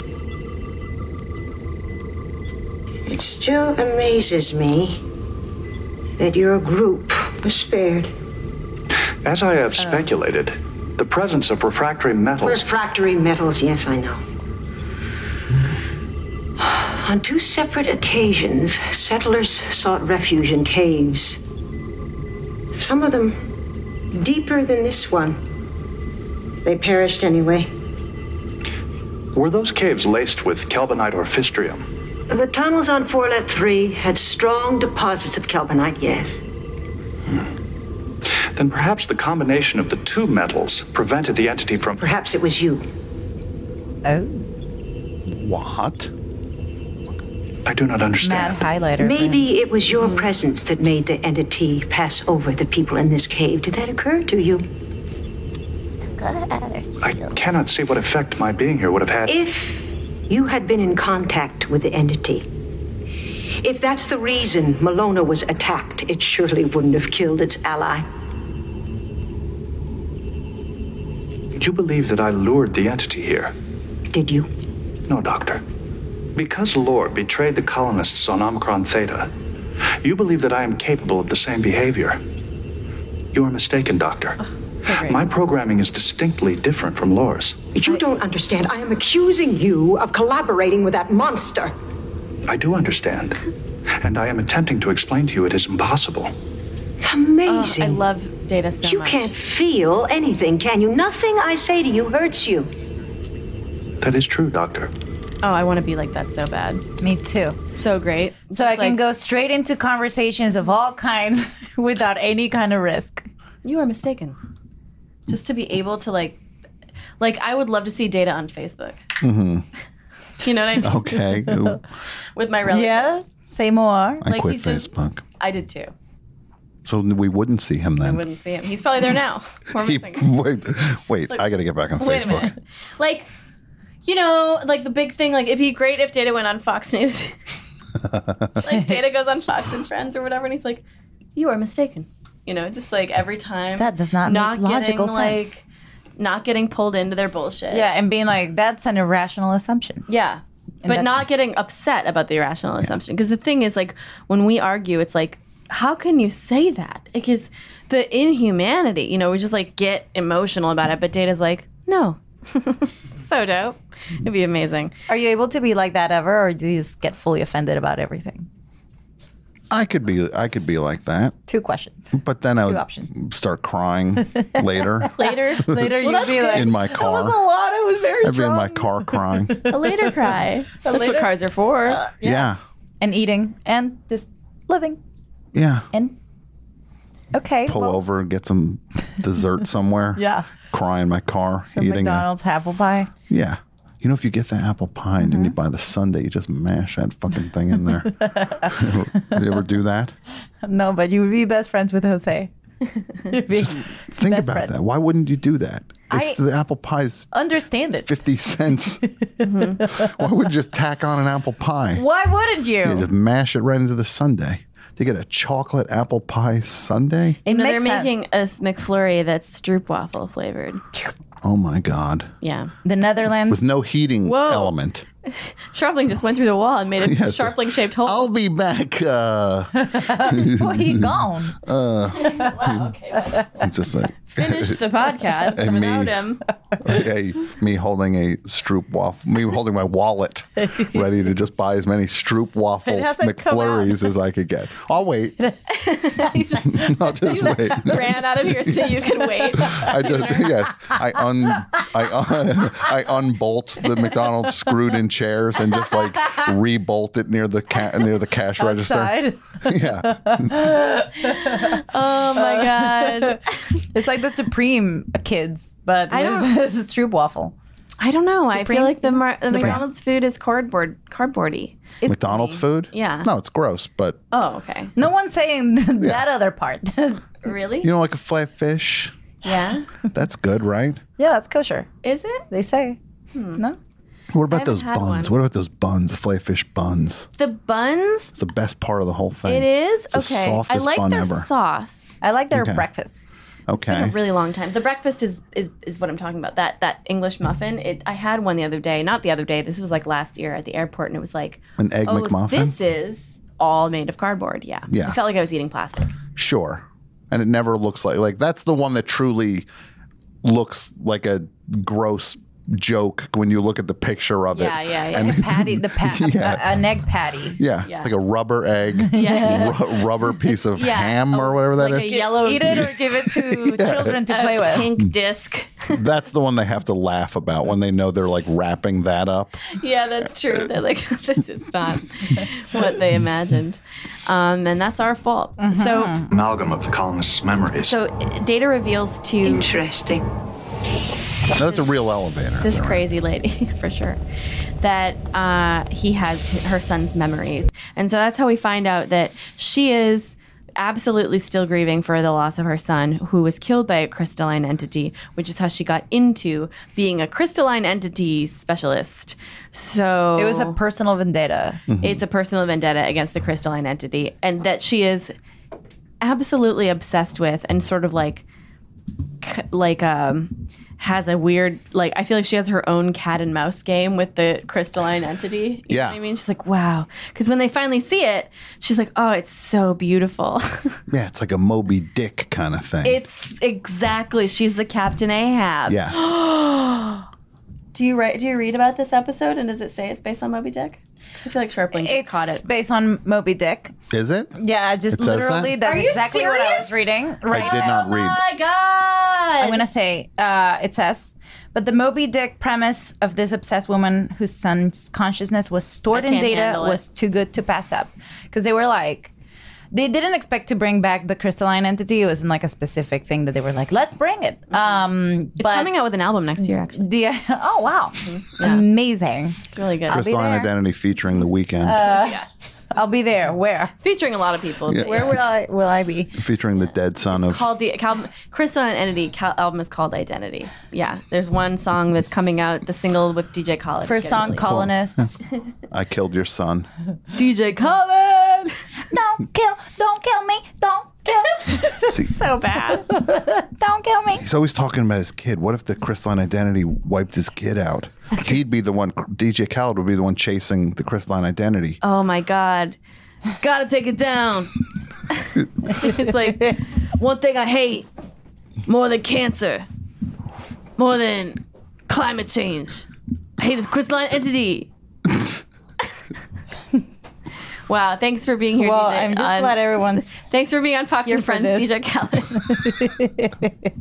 It still amazes me that your group was spared. As I have speculated, the presence of refractory metals... Refractory metals, yes, I know. On two separate occasions, settlers sought refuge in caves. Some of them deeper than this one. They perished anyway. Were those caves laced with kelbonite or fistrium? The tunnels on Fourlet three had strong deposits of kelbonite, yes. Then perhaps the combination of the two metals prevented the entity from... Perhaps it was you. Oh. What? I do not understand. Mad highlighter. Maybe it was your mm. presence that made the entity pass over the people in this cave. Did that occur to you? I cannot see what effect my being here would have had. If you had been in contact with the entity, if that's the reason Malona was attacked, it surely wouldn't have killed its ally. You believe that I lured the entity here? Did you? No, Doctor. Because Lore betrayed the colonists on Omicron Theta, you believe that I am capable of the same behavior. You are mistaken, Doctor. Oh, so my programming is distinctly different from Lore's. You don't understand. I am accusing you of collaborating with that monster. I do understand. And I am attempting to explain to you it is impossible. It's amazing. Oh, I love Data so you much. You can't feel anything, can you? Nothing I say to you hurts you. That is true, Doctor. Oh, I want to be like that so bad. Me too. So great. So Just I can like, go straight into conversations of all kinds without any kind of risk. You are mistaken. Just to be able to like, like I would love to see Data on Facebook. Mm-hmm. You know what I mean? Okay. With my relatives. Yeah. Say more. I like quit he's just- Facebook. I did too. So we wouldn't see him I then. wouldn't see him. He's probably there now. We're He- missing. wait, wait. Like, I got to get back on Wait a Facebook. minute. Like, you know, like the big thing, like it'd be great if Data went on Fox News. Like Data goes on Fox and Friends or whatever, and he's like, "You are mistaken." You know, just like every time. That does not make logical getting, sense. Like, not getting pulled into their bullshit. Yeah, and being like, that's an irrational assumption. Yeah. And But that's- not getting upset about the irrational assumption. Because the thing is, like, when we argue, it's like, how can you say that? Because the inhumanity, you know, we just like get emotional about it. But Data's like, no. So dope. It'd be amazing. Are you able to be like that ever, or do you just get fully offended about everything? I could be. I could be like that. Two questions. But then I Two would options. start crying later. Later? Later, you'd be like, in my car. That was a lot. It was very I'd be strong. in my car crying. A later cry. That's later- what cars are for. Uh, yeah. And eating and just living. Yeah. And okay. Pull well, over and get some dessert somewhere. Yeah. Cry in my car. Some eating a- McDonald's apple pie. Yeah. You know, if you get the apple pie and then you buy the sundae, you just mash that fucking thing in there. You ever do that? No, but you would be best friends with Jose. Just think best about friends. that. Why wouldn't you do that? It's I- the apple pie's Understand it. fifty cents. Why would you just tack on an apple pie? Why wouldn't you? You just mash it right into the sundae. You get a chocolate apple pie sundae? It You know, makes they're sense. making a McFlurry that's stroopwafel flavored. Oh my God. Yeah. The Netherlands. With no heating Whoa. element. Sharpling just went through the wall and made a Yes. sharpling shaped hole. I'll be back. Uh, oh, he gone. uh, Wow, okay. Well, I'm just like finish the podcast And without me. him. hey, me holding a Stroop waffle, me holding my wallet, ready to just buy as many Stroop waffle It hasn't come McFlurries as I could get. I'll wait. I'll just wait. Ran out of here so you could wait. I just yes, I un I un, I unbolt the McDonald's screwed in chairs and just like rebolt it near the ca- near the cash register. Outside. Yeah. Oh my God. It's like the Supreme kids, but I don't- this is Stroop waffle. I don't know. I Supreme? feel like the, Mar- the The brand. McDonald's food is cardboard, cardboardy. McDonald's food? Yeah. No, it's gross, but Oh, okay. No one's saying that other part. Really? you know, like a flat fish. Yeah. That's good, right? Yeah, that's kosher. Is it? They say. No? What about those had buns? one. What about those buns, the filet fish buns? The buns. It's the best part of the whole thing. It is? It's the okay. softest I like bun their ever. sauce. I like their Okay. breakfasts. Okay. It's been a really long time. The breakfast is, is is what I'm talking about. That that English muffin. It, I had one the other day. Not the other day. This was like last year at the airport, and it was like An egg oh, McMuffin? This is all made of cardboard. Yeah. Yeah. I felt like I was eating plastic. Sure. And it never looks like like that's the one that truly looks like a gross joke when you look at the picture of Yeah, it. yeah, yeah. And- Like a patty, the pa- Yeah. an egg patty. Yeah, Yeah. like a rubber egg, Yeah. ru- rubber piece of Yeah. ham or whatever that is. Like a yellow. Eat it or give it to Yeah. children to a play with. Pink disc. That's the one they have to laugh about when they know they're like wrapping that up. Yeah, that's true. They're like, this is not what they imagined, um, and that's our fault. So. Amalgam of the colonists' memories. So Data reveals to interesting. No, that's a real elevator. this They're right. crazy lady for sure that uh, he has her son's memories, and so that's how we find out that she is absolutely still grieving for the loss of her son, who was killed by a crystalline entity, which is how she got into being a crystalline entity specialist. So It was a personal vendetta. It's a personal vendetta against the crystalline entity, and that she is absolutely obsessed with, and sort of like, c- like um, has a weird like. I feel like she has her own cat and mouse game with the crystalline entity. You Yeah. know what I mean, she's like, wow, because when they finally see it, she's like, oh, it's so beautiful. Yeah, it's like a Moby Dick kind of thing. It's exactly. She's the Captain Ahab. Yes. Do you write? Do you read about this episode? And does it say it's based on Moby Dick? 'Cause I feel like Sharpling just It's caught it. based on Moby Dick. Is it? Yeah, just It says literally that? that's Are you exactly what I serious? was reading. I did not read. Oh my god! I'm gonna say uh, it says, but the Moby Dick premise of this obsessed woman whose son's consciousness was stored I in can't data handle it. was too good to pass up, because they were like, they didn't expect to bring back the crystalline entity. It wasn't like a specific thing that they were like, let's bring it. Um, It's but coming out with an album next year, actually. the oh wow, amazing! It's really good. Crystalline there. Identity featuring The Weeknd. Uh, I'll be there. Where? It's featuring a lot of people. Yeah. Where will I will I be? featuring the dead son of. Called the cal- Crystalline Entity cal- album is called Identity. Yeah, there's one song that's coming out. The single with D J Khaled. First is getting song, released. Colonists. I Killed Your Son. D J Khaled. Don't kill, don't kill me, don't kill. See, So bad. Don't kill me. he's always talking about his kid. What if the Crystalline Identity wiped his kid out? He'd be the one, D J Khaled would be the one chasing the Crystalline Identity. Oh my god. Gotta take it down. It's like one thing I hate more than cancer, more than climate change. I hate this crystalline entity. Wow, thanks for being here, Well, D J. I'm just on- glad everyone's Thanks for being on Fox here and for Friends, this. D J Khaled.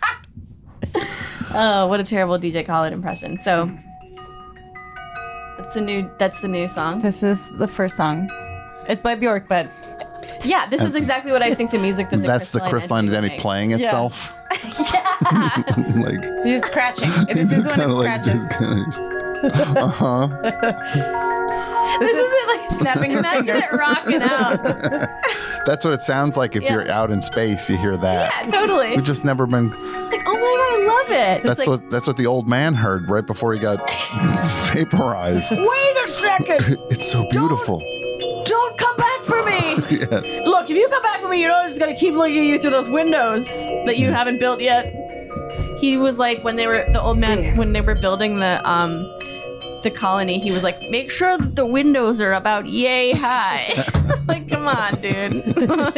Oh, what a terrible D J Khaled impression. So that's the new that's the new song. This is the first song. It's by Bjork, but Yeah, this is exactly what I think the music that the That's the Crystalline Identity make. playing Yeah. itself. like, he's scratching. This is when it kinda like- scratches. uh-huh. This is it, like snapping her Imagine fingers. it rocking out. That's what it sounds like if Yeah. you're out in space. You hear that. Yeah, totally. We've just never been. Like, oh my god, I love it. That's it's like, what that's what the old man heard right before he got vaporized. wait a second. It's so beautiful. Don't come back for me. Yeah. Look, if you come back for me, you know I'm just gonna keep looking at you through those windows that you haven't built yet. He was like when they were the old man when they were building the um the colony, he was like, make sure that the windows are about yay high. Like, come on, dude.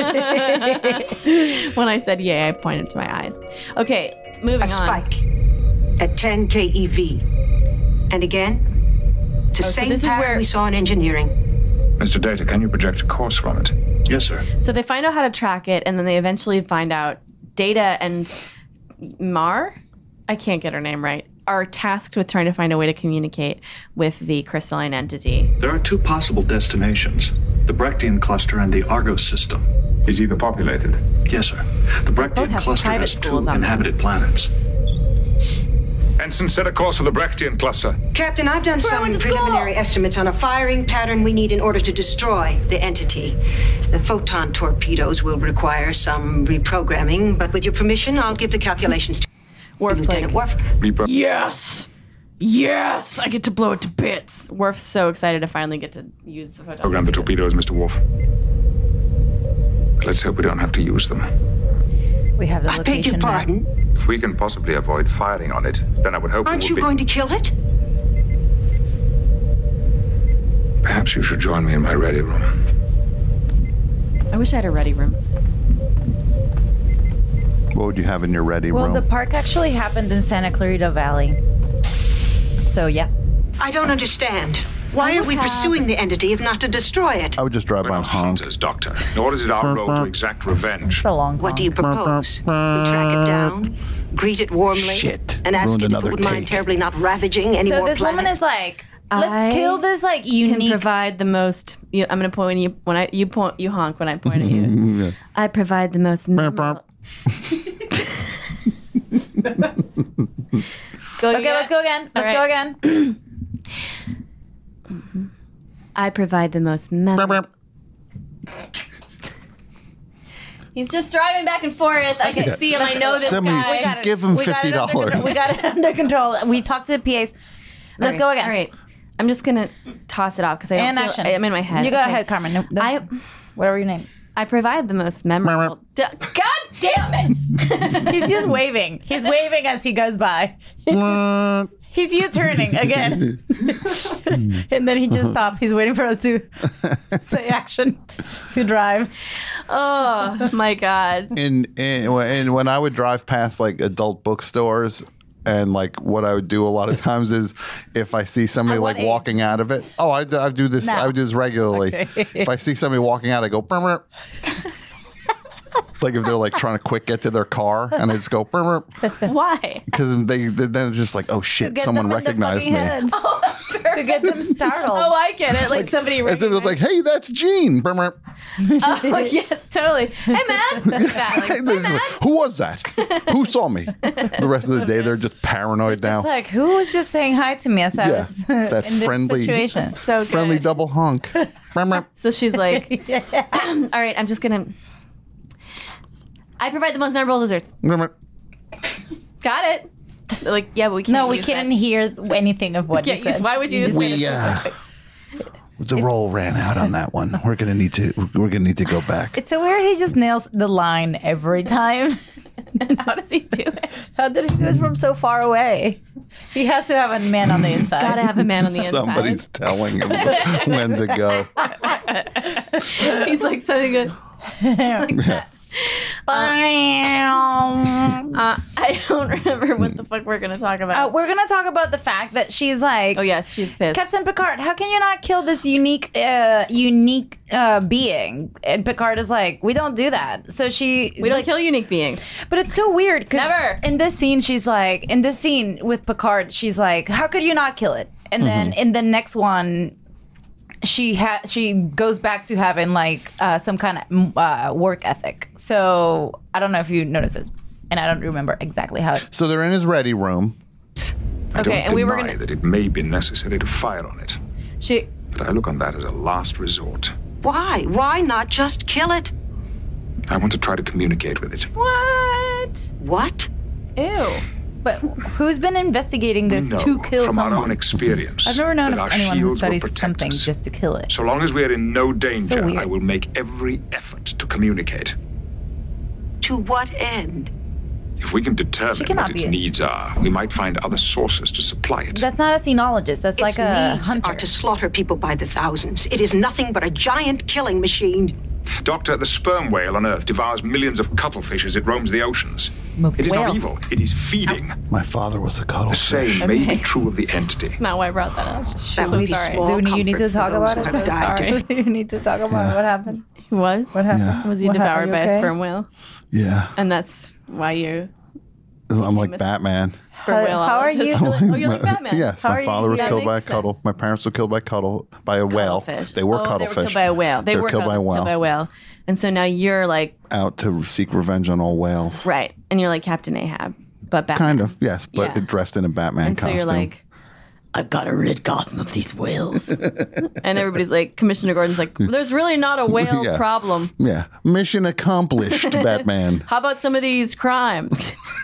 When I said yay, I pointed to my eyes. Okay, moving A on. spike at ten K E V. And again, it's the Oh, so same this is pattern where- we saw in engineering. Mister Data, can you project a course from it? Yes, sir. So they find out how to track it, and then they eventually find out Data and Mar, I can't get her name right, are tasked with trying to find a way to communicate with the crystalline entity. There are two possible destinations, the Brechtian cluster and the Argos system. Is either populated? Yes, sir. The Brechtian have cluster private has two schools on them. inhabited planets. Ensign, set a course for the Brechtian cluster. Captain, I've done some went to school. preliminary estimates on a firing pattern we need in order to destroy the entity. The photon torpedoes will require some reprogramming, but with your permission, I'll give the calculations to Worf's Lieutenant like, Worf. Repro- yes! Yes, I get to blow it to bits. Worf's so excited to finally get to use the photon. Program the torpedoes, Mister Worf. Let's hope we don't have to use them. We have the I location beg your now. pardon? If we can possibly avoid firing on it, then I would hope Aren't we you would be... going to kill it? Perhaps you should join me in my ready room. I wish I had a ready room. What would you have in your ready Well, room? the park actually happened in Santa Clarita Valley. So, yeah. I don't understand. Why are we pursuing the entity if not to destroy it? I would just drive by and honk. Hunters, Doctor. Nor is it our role to exact revenge. So long. What do you propose? We track it down, greet it warmly, Shit. and ask Ruined it if another it would mind cake. terribly not ravaging any So more this planets. woman is like, let's I kill this like Can unique. provide the most. You, I'm going to point when you when I you point you honk when I point at you. Yeah. I provide the most. Memorable. Go Okay, let's go again. Let's All go right. again. I provide the most memorable. He's just driving back and forth. I can see him. I know this Send me- guy. just give him We got it fifty under control. dollars. We got it under control. We talked to the P As. Let's All go right, again. All right. I'm just gonna toss it off because I don't And feel, action. I, I'm in my head. You go Okay. ahead, Carmen. No, no, I whatever your name. I provide the most memorable. D- God damn it! He's just waving. He's waving as he goes by. He's U-turning again. And then he just stopped. He's waiting for us to say action to drive. Oh my God. And, and and when I would drive past like adult bookstores, and like what I would do a lot of times is if I see somebody At what like age? walking out of it, oh, I, do- I do this. Now. I would do this regularly. Okay. If I see somebody walking out, I go. "Brr, brr." Like if they're like trying to quick get to their car, and I just go "Brr, brr," Why? because they they- then it's just like, oh shit, Get someone them in the recognized fucking me. heads. To get them startled. Oh, I get it. Like, somebody. As if it's like, hey, that's Gene. Brr, brr. Oh yes, totally. Hey man. That, like, They're just like, who was that? Who saw me? The rest of the day, they're just paranoid now. It's like, who was just saying hi to me as I Yeah, was that in this friendly- situation? so good. Friendly double honk. Brr, brr. So she's like, all right, I'm just gonna. I provide the most memorable desserts. Brr, brr. Got it. They're like, yeah, but we can't. No, we use couldn't that. hear anything of what Yeah, you said. why would you just say We this? uh, the roll ran out on that one. We're gonna need to. We're gonna need to go back. It's so weird. He just nails the line every time. How does he do it? How did he do it from so far away? He has to have a man on the inside. Gotta have a man on the inside. Somebody's telling him when to go. He's like something good. Yeah. Uh, I don't remember what the fuck we're gonna talk about. Uh, we're gonna talk about the fact that she's like, oh yes, she's pissed. Captain Picard, how can you not kill this unique, uh, unique uh, being? And Picard is like, we don't do that. So she, we don't like, kill unique beings. But it's so weird. 'Cause Never. In this scene, she's like, in this scene with Picard, she's like, how could you not kill it? And then in the next one, she ha- she goes back to having like uh, some kind of uh, work ethic. So I don't know if you notice this, and I don't remember exactly how. It- So they're in his ready room. I Okay, don't and we were deny gonna- that it may be necessary to fire on it, She. but I look on that as a last resort. Why? Why not just kill it? I want to try to communicate with it. What? What? Ew. But who's been investigating this We know to kill from someone? our own experience I've never known that of our anyone who shields will studies protect something us. just to kill it. So long as we are in no danger, weird. I will make every effort to communicate. To what end? If we can determine cannot what its be a- needs are, we might find other sources to supply it. That's not a xenologist. That's like Its a needs hunter. are to slaughter people by the thousands. It is nothing but a giant killing machine. Doctor, the sperm whale on Earth devours millions of cuttlefish as it roams the oceans. It is whale. not evil, it is feeding. My father was a The cuttlefish. same may Okay. be true of the entity. That's not why I brought that up. That So would be sorry. small Do you need to comfort for talk those about who it? have died to Sorry. You need to talk about what happened. He was. What happened? Yeah. Was he What devoured happened? by You okay? a sperm whale? Yeah, And that's why you I'm like Miss- Batman. sperm whale. how are you? Oh, you're like Batman. Yes, How my are you- father was that killed by a makes sense. cuttle. My parents were killed by cuttle by a whale. Cuttlefish. They were oh, cuttlefish. They were killed by a whale. They, They were were killed by a cuttlefish, killed by a whale. And so now you're like, Out to seek revenge on all whales. right. And you're like Captain Ahab, but Batman. Kind of, yes, but Yeah. dressed in a Batman And so costume. you're like, I've got to rid Gotham of these whales. And everybody's like, Commissioner Gordon's like, there's really not a whale Yeah. problem. yeah, mission accomplished, Batman. How about some of these crimes?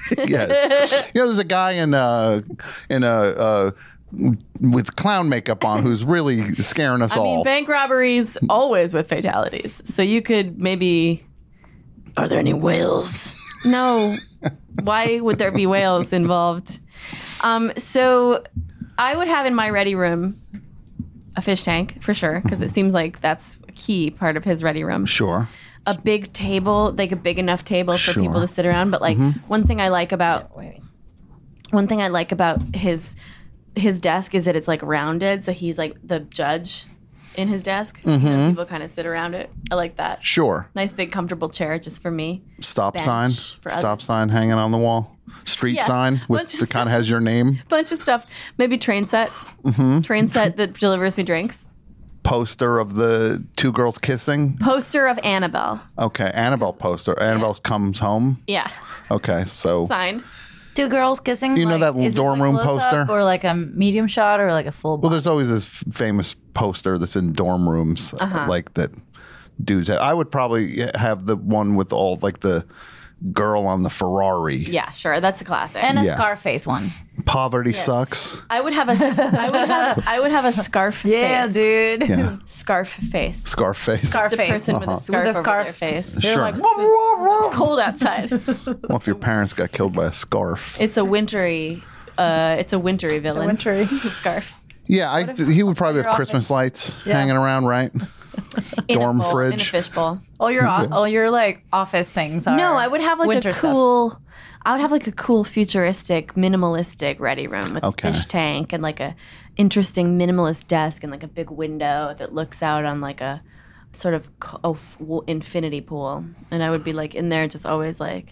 Yes. You know, there's a guy in uh in a uh, with clown makeup on who's really scaring us I all. mean, bank robberies always with fatalities. So you could maybe. Are there any whales? No. Why would there be whales involved? Um, so I would have in my ready room a fish tank for sure, because it seems like that's a key part of his ready room. Sure. A big table, like a big enough table for Sure. people to sit around. But like Mhm. one thing I like about one thing I like about his his desk is that it's like rounded, so he's like the judge in his desk. You know, Mhm. people kind of sit around it. I like that. Sure. Nice big comfortable chair just for me. Stop Bench sign. for Stop others. sign hanging on the wall. Street Yeah, sign with bunch of that kind of has your name. Bunch of stuff. Maybe train set. hmm Train set that delivers me drinks. Poster of the two girls kissing. Poster of Annabelle. Okay, Annabelle poster. Annabelle comes home. Yeah. Okay, so Signed. Two girls kissing. You know like, that is it dorm a room close-up poster? or like a medium shot, or like a full. well, there's always this f- famous poster that's in dorm rooms, uh, Uh-huh. like that dudes have. I would probably have the one with all like the girl on the Ferrari. Yeah, sure. That's a classic. And a Yeah. Scarface one. Poverty sucks. I would have a s- I would have I would have a scarf Yeah, face. dude. Yeah. Scarf face. Scarface. Just a person with Uh-huh. a scarf With a over scarf. their face. They're Sure. like, It's cold outside. Well, if your parents got killed by a scarf. It's a wintry uh it's a wintry villain. wintry. scarf. Yeah, I th- he would probably your have Christmas lights Yeah. hanging around, right? In Dorm a bowl, fridge. in a fishbowl. All your all your like office things are. No, I would have like winter a stuff. cool I would have like a cool futuristic minimalistic ready room with Okay. a fish tank and like a interesting minimalist desk and like a big window that looks out on like a sort of co- oh, f- w- infinity pool, and I would be like in there just always like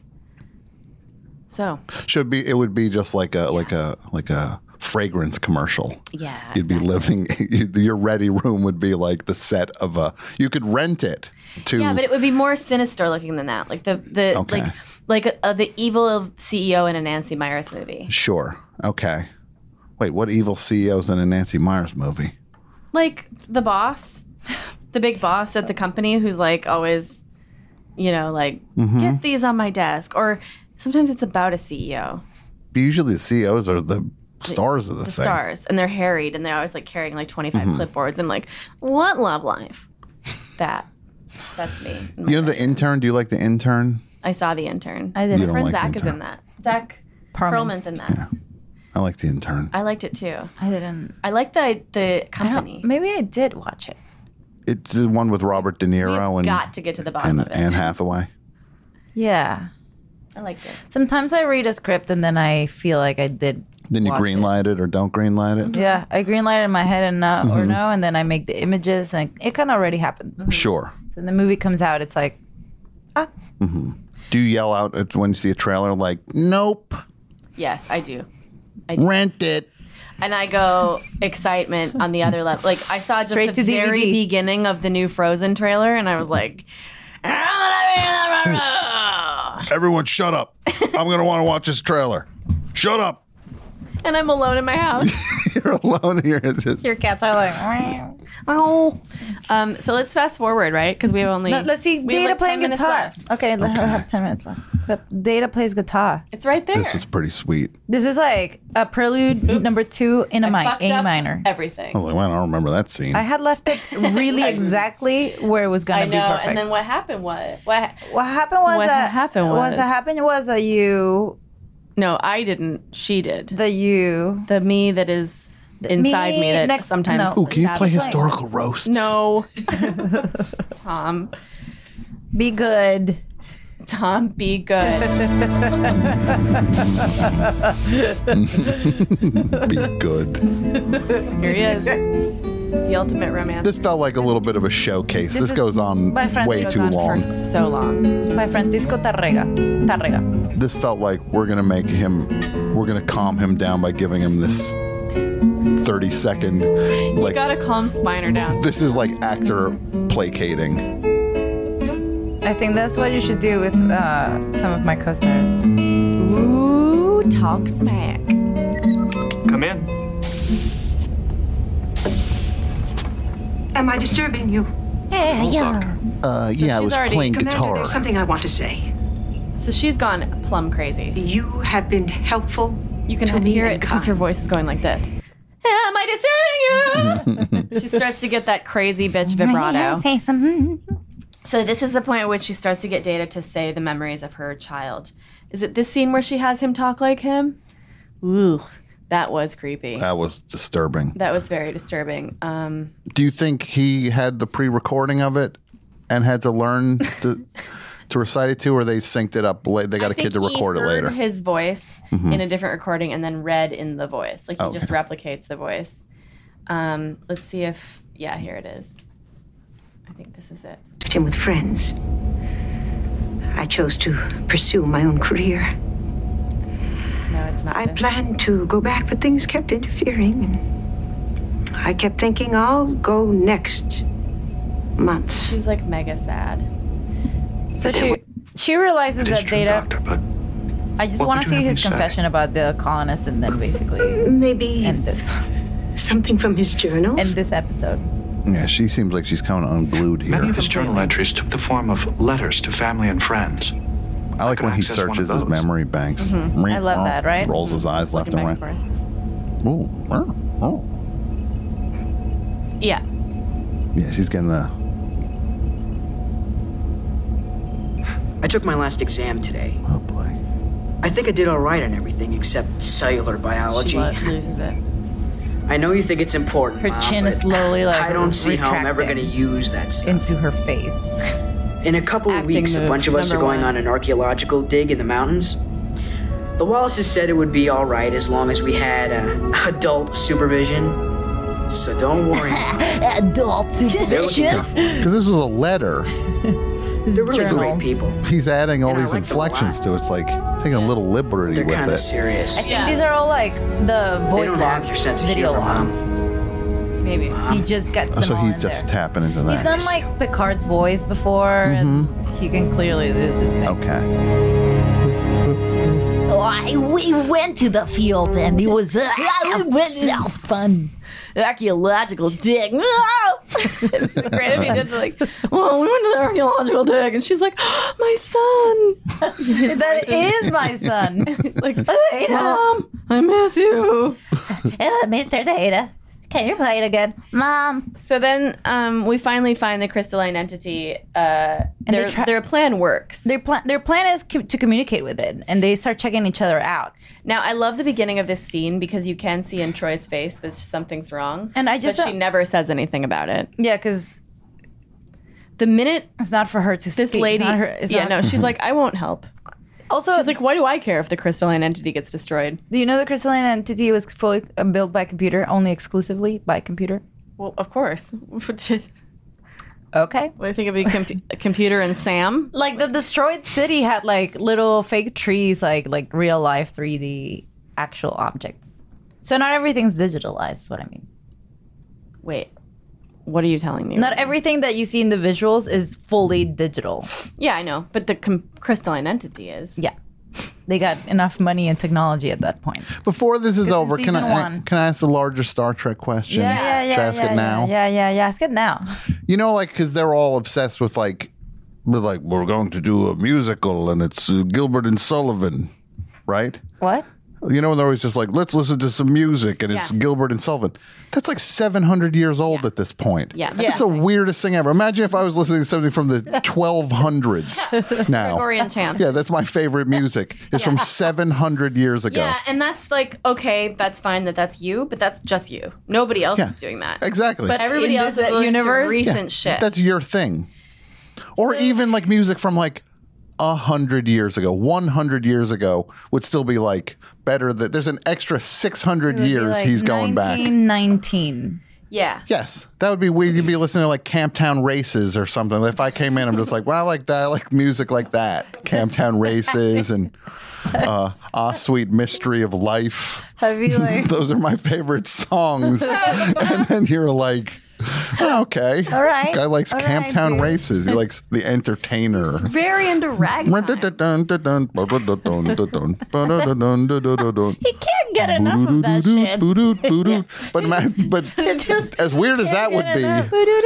so Should be. It would be just like a like a like a fragrance commercial. yeah You'd be living. Your ready room would be like the set of a. You could rent it to. yeah, but it would be more sinister looking than that, like the the Okay. like like uh, the evil C E O in a Nancy Myers movie. Sure. Okay. Wait, what evil C E O's in a Nancy Myers movie? Like the boss, the big boss at the company who's like always, you know, like, Mhm. get these on my desk. Or sometimes it's about a C E O, Usually, the C E Os are the stars of the, the thing. stars, and they're harried and they're always like carrying like twenty-five Mhm. clipboards and like, what love life? That. That's me. You know the intern? Do you like the intern? I saw the intern. I didn't. You My don't friend like the Zach is intern. in that. Zach Perlman. Perlman's in that. I like the intern. I liked it too. I didn't. I like the the I don't- company. maybe I did watch it. It's the one with Robert De Niro We've and got to get to the bottom and of it. Anne Hathaway. Yeah. I liked it. Sometimes I read a script and then I feel like I did. Then you watch greenlight it or don't greenlight it. Yeah, I greenlight it in my head and no or Mhm. no, and then I make the images, and it kind of already happened. Sure. Then the movie comes out, it's like, hmm Do you yell out at- when you see a trailer like, "Nope, Yes, I do. I do. rent it"? And I go excitement on the other level. Like I saw just Straight the to D V D. very beginning of the new Frozen trailer, and I was like, Everyone, shut up! I'm gonna want to watch this trailer. Shut up! and I'm alone in my house. You're alone here. It's just, your cats are like, oh. Um. So let's fast forward, right? Because we have only. no, let's see, we have Data like ten playing minutes guitar. left. Okay, let her have ten minutes left. But Data plays guitar. It's right there. this was pretty sweet. This is like a prelude number two in a I mi- fucked A up minor. Everything. I was like, well, I don't remember that scene. I had left it really exactly where it was gonna I know. be perfect. And then what happened was what? what happened was What that happened what was- happened was that you No, I didn't. She did. the you The me that is inside me, me that next- sometimes. no. Ooh, can you play Sabotage. historical roasts? No. Tom. be good. Tom, be good. Be good. Here he is. The ultimate romance. This felt like a little bit of a showcase. This, This is goes on by Francis way goes too on long. for so long. By Francisco Tarrega. Tarrega. This felt like we're gonna make him, we're gonna calm him down by giving him this thirty second, You like gotta calm Spiner down. this is like actor placating. I think that's what you should do with uh, some of my customers. Ooh, talk smack. Come in. Am I disturbing you? Yeah, Oh, yeah. doctor. Uh, yeah, I she's was already- playing Commander, guitar. there's something I want to say. So she's gone plumb crazy. You have been helpful. You can to me hear and it because kind. her voice is going like this. Am I disturbing you? She starts to get that crazy bitch vibrato. Say something. So this is the point at which she starts to get Data to say the memories of her child. Is it this scene where she has him talk like him? Ooh, that was creepy. That was disturbing. That was very disturbing. Um, Do you think he had the pre-recording of it and had to learn to, to recite it to, or they synced it up? la- They got I a kid to think he record it heard later. his voice Mhm. in a different recording and then read in the voice. Like he Okay. just replicates the voice. Um, let's see if, yeah, here it is. I think this is it. Him with friends. I chose to pursue my own career. No, it's not. I this. planned to go back, but things kept interfering. And I kept thinking I'll go next month. She's like mega sad. So she she realizes It is that true, Data. Doctor, but I just what want would to you see have his me say? confession about the colonists and then basically maybe end this something from his journals. end this episode. Yeah, she seems like she's kind of unglued here. many of his journal entries took the form of letters to family and friends. I like could when he access one of searches his those. memory banks. Mhm. I love that, right? Rolls his eyes left Looking and back right. and Ooh, oh, oh. forth. Yeah. Yeah, she's getting the. I took my last exam today. Oh boy. I think I did all right on everything except cellular biology. She lo- loses it. I know you think it's important. Her Mom, chin is but slowly like I don't see how I'm ever retracting going to use that stuff. into her face. In a couple of Acting weeks, a move, bunch of us are number going one. on an archaeological dig in the mountains. The Wallaces said it would be all right as long as we had uh, adult supervision. So don't worry. Adult supervision. Because this was a letter. They're really journal. great people. He's adding all And I these like them a inflections lot. to it. It's like taking a little liberty They're with kind of it. serious. I think these are all like the voice don't have logs, your sense of video humor, Mom. logs. Maybe. He just got Oh, them so all he's in just there. tapping into He's that. done like Picard's voice before, and he can clearly do this thing. Okay. Oh, I, we went to the field and it was uh, so fun. Archaeological dig. It's great if he did like, well, we went to the archaeological dig, and she's like, oh, my son. That is my son. He's like, Mom, I miss you. Uh, Mister Data, can you play it again? Mom. So then um, we finally find the crystalline entity. Uh, And they their, try- their plan works. Their plan, their plan is co- to communicate with it, and they start checking each other out. Now, I love the beginning of this scene because you can see in Troy's face that something's wrong. And I just but she don't- never says anything about it. Yeah, because The minute it's not for her to this speak. lady, It's not her, it's yeah, not- no, she's like, I won't help. Also, She's like, why do I care if the crystalline entity gets destroyed? do you know the crystalline entity was fully uh, built by computer, only exclusively by computer? Well, of course. What Okay. do you think it'd be com- a computer and Sam? Like the destroyed city had like little fake trees, like like real life three D actual objects. So not everything's digitalized. Is what I mean. Wait, what are you telling me? Not everything that you see in the visuals is fully digital. Yeah, I know, but the com- crystalline entity is. Yeah, they got enough money and technology at that point. Before this is This is over, can season I one. can I ask a larger Star Trek question? Yeah, yeah, yeah. Should I ask yeah, it now? Yeah, yeah, yeah. Ask it now. You know, like because they're all obsessed with like, with like we're going to do a musical and it's uh, Gilbert and Sullivan, right? What? You know, they're always just like, let's listen to some music, and it's Yeah. Gilbert and Sullivan. That's like seven hundred years old at this point. Yeah. That's the weirdest thing ever. Imagine if I was listening to something from the twelve hundreds now. Gregorian chant. Yeah, that's my favorite music. It's from seven hundred years ago. Yeah, and that's like, okay, that's fine that that's you, but that's just you. Nobody else Yeah, is doing that. exactly. But everybody in else this is listening to universe? recent Yeah, shit. That's your thing. Or even like music from like a hundred years ago, one hundred years ago would still be like better. That there's an extra six hundred years he's going back. nineteen nineteen. Yeah. Yes, that would be weird. You'd be listening to like Camptown Races or something. If I came in, I'm just like, well, I like that. I like music like that. Camptown Races and uh, Ah, Sweet Mystery of Life. Have you like? Those are my favorite songs. And then you're like, oh, okay. All right. Guy likes All right, Camptown dude. Races. He likes The Entertainer. Very into ragtime. He He can't can't get enough of that shit. But ma- but just as weird as that would be,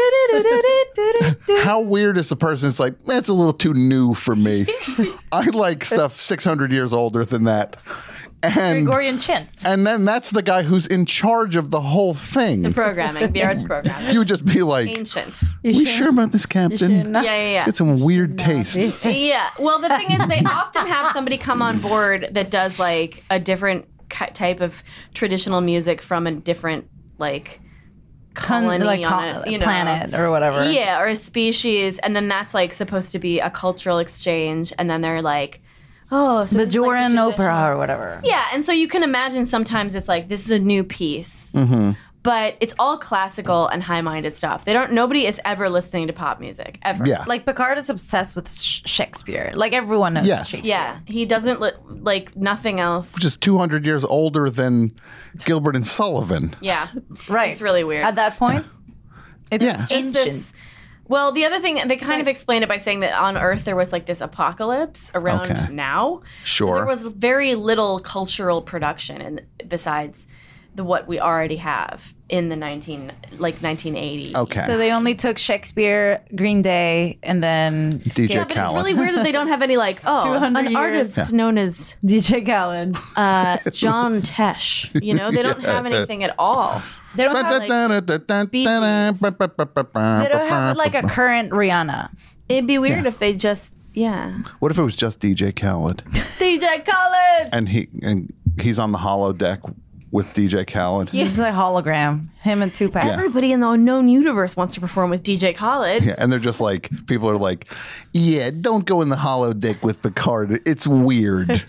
how weird is the person that's like, that's a little too new for me. I like stuff six hundred years older than that. And, Gregorian chants. And then that's the guy who's in charge of the whole thing. The programming, the arts programming. You would just be like, ancient. We sure about this, Captain? Yeah, yeah, yeah. Let's get some weird taste. Yeah. Well, the thing is, they often have somebody come on board that does like a different ki- type of traditional music from a different like colony like on con- a you know, planet or whatever. Yeah, or a species, and then that's like supposed to be a cultural exchange, and then they're like, oh, so Bajoran like opera or whatever. Yeah, and so you can imagine sometimes it's like this is a new piece. Mm-hmm. But it's all classical and high-minded stuff. They don't. Nobody is ever listening to pop music ever. Yeah. Like Picard is obsessed with sh- Shakespeare. Like everyone knows. Yes. Shakespeare. Yeah, he doesn't li- like nothing else. Which is two hundred years older than Gilbert and Sullivan. Yeah, right. It's really weird. At that point, it's Yeah. Just ancient. this. Well, the other thing they kind of explained it by saying that on Earth there was like this apocalypse around Okay. now. Sure. So there was very little cultural production, and besides the what we already have in the nineteen like nineteen eighty. Okay. So they only took Shakespeare, Green Day, and then D J Yeah, but it's Khaled. really weird that they don't have any like oh two hundred an years. artist Yeah. known as D J Khaled. uh, John Tesh. You know, they don't have anything at all. They don't have like, they don't have like a current Rihanna. It'd be weird Yeah. if they just yeah. What if it was just D J Khaled D J Khaled. and he and he's on the hollow deck with D J Khaled? He's a hologram. Him and Tupac. Yeah. Everybody in the unknown universe wants to perform with D J Khaled. Yeah, and they're just like, people are like, yeah, don't go in the hollow deck with Picard. It's weird.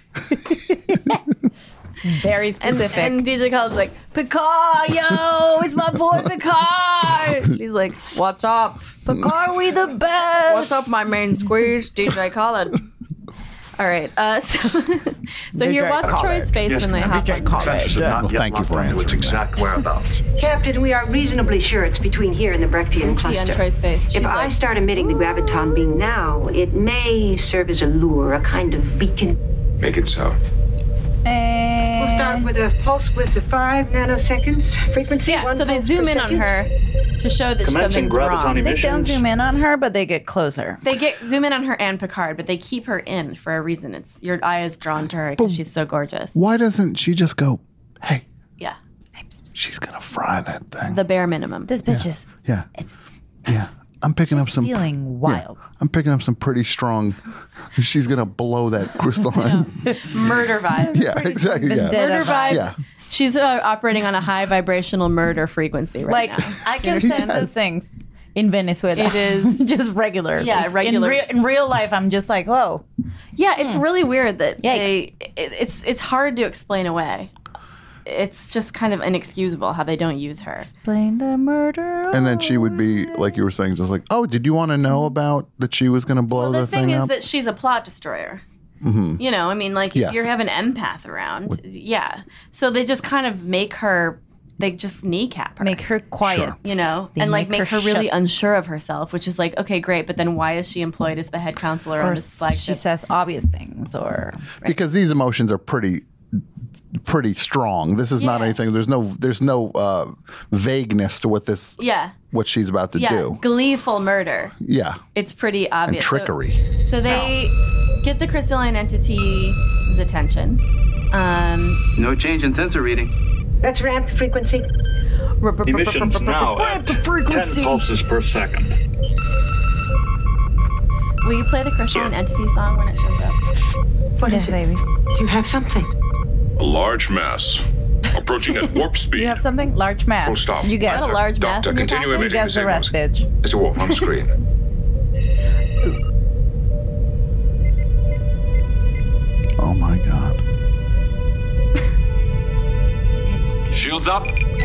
Very And, specific. and D J Khaled's like, Picard, yo, it's my boy Picard. He's like, what's up? Picard, we the best. What's up, my main squeeze, D J Khaled? All right. Uh, so, so here, watch Troy's face Yes, when they ma'am. hop on. Sensors have not Well, yet thank you locked for onto its answering exact whereabouts. Captain, we are reasonably sure it's between here and the Brechtian See on cluster. Troy's face. She's If I like, start emitting the graviton beam now, it may serve as a lure, a kind of beacon. Make it so. We'll start with a pulse width of five nanoseconds. Frequency yeah, one so they pulse zoom per in on second. her to show that Commencing something's graviton wrong. They don't emissions. zoom in on her, but they get closer. They get zoom in on her and Picard, but they keep her in for a reason. It's your eye is drawn to her because she's so gorgeous. Why doesn't she just go, hey, Yeah, she's going to fry that thing? the bare minimum. This bitch is Yeah. it's Yeah. I'm picking up some. feeling wild. Yeah, I'm picking up some pretty strong. She's going to blow that crystalline. Murder vibes. Yeah, exactly. Yeah. Murder vibes. Yeah. She's uh, operating on a high vibrational murder frequency right Like now. I can sense those things in Venezuela. It is- just regular. Yeah, regular. In, rea- in real life, I'm just like, whoa. Yeah, it's really weird that Yikes. they. It, it's it's hard to explain away. It's just kind of inexcusable how they don't use her. Explain the murder. And then she would be, like you were saying, just like, oh, did you want to know about that she was going to blow Well, the the thing thing is up? that she's a plot destroyer. Mhm. You know, I mean, like Yes. if you have an empath around, yeah. So they just kind of make her. They just kneecap her. Make her quiet. Sure. You know, They and like make make her her really shut- unsure of herself, which is like, okay, great, but then why is she employed as the head counselor Or on this she flagship? says obvious things, or Because these emotions are pretty pretty strong. This is not Yeah. anything. There's no there's no uh, vagueness to what this Yeah, what she's about to yeah, do. gleeful murder. Yeah. It's pretty obvious. So- trickery. So, they get the crystalline entity's attention. Um, No change in sensor readings. Let's ramp the frequency. Emissions now at ten pulses per second. will you play the crystalline entity song when it shows up? What is it, baby? You have something. A large mass approaching at warp speed. You have something? Large mass. Full stop. You guess. Got a large mass Doctor, in your continue pocket? You emitting the guess the signals. rest, bitch. Mister Wolf, on screen. Oh my God. Shields up.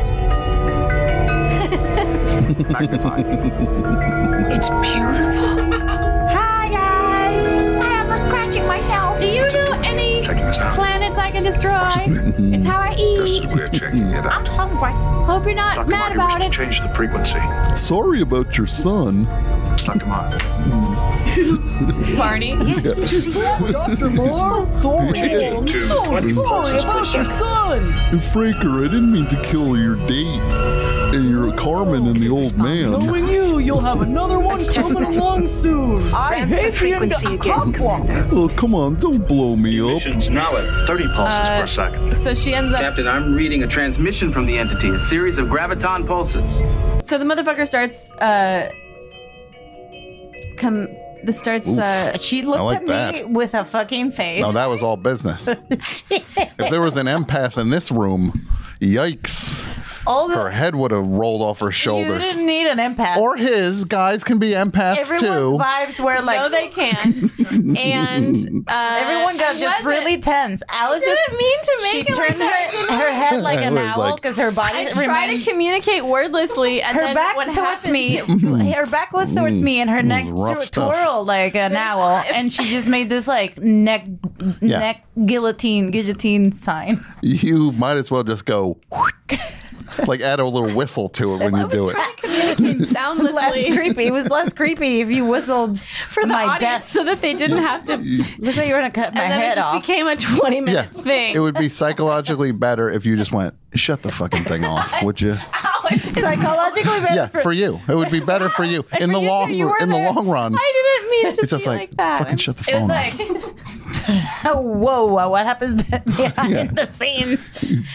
Magnified. It's beautiful. Hi guys. I am scratching myself. Do you know any Checking this out. planets I can destroy. It's how I eat. Just as we're checking it I'm out. hungry. Hope you're not Doctor mad Marr, you about wish it. to change the frequency. Sorry about your son. Doctor Marr. Barney. Doctor Moore. Changing I'm to so twenty sorry pulses per about your second. son. And Fraker, I didn't mean to kill your date and your Carmen and the old man. Knowing you, you'll have another one That's just coming that. along soon. I Ramp the hate the frequency again, Commander. Oh, come on, don't blow me up. Mission's now at thirty pulses Uh, per second. So she ends up. Captain, I'm reading a transmission from the entity, a series of graviton pulses. So the motherfucker starts. Uh, come. This starts. Uh, She looked I like at that. me with a fucking face. No, that was all business. If there was an empath in this room, yikes. All the, Her head would have rolled off her you shoulders. didn't need an empath. Or his. Guys can be empaths Everyone's too. vibes were like. no, they can't. And uh, Everyone got it just wasn't- really tense. Alice I just didn't mean to make she it turned like her, her head like It an was owl like- because her body I try to remained. communicate wordlessly, and Her then back what towards happens, me, her back was towards me, and her neck rough tw- stuff. twirled like an owl, and she just made this like neck Yeah. neck guillotine guillotine sign. You might as well just go, like add a little whistle to it when you do it. trying to communicate Less soundlessly creepy. It was less creepy if you whistled for the my audience, death. so that they didn't have to. Look like you were gonna cut my And then it head just off. became a twenty Yeah, minute thing. it would be psychologically better if you just went, shut the fucking thing off, would you? Psychologically better. Yeah, for you. It would be better for you in the for you too, long you were in the there. long run. I didn't mean it to It's just be like, like, that. fucking shut the It was phone like, off. oh, whoa, whoa, what happens be- behind Yeah. the scenes?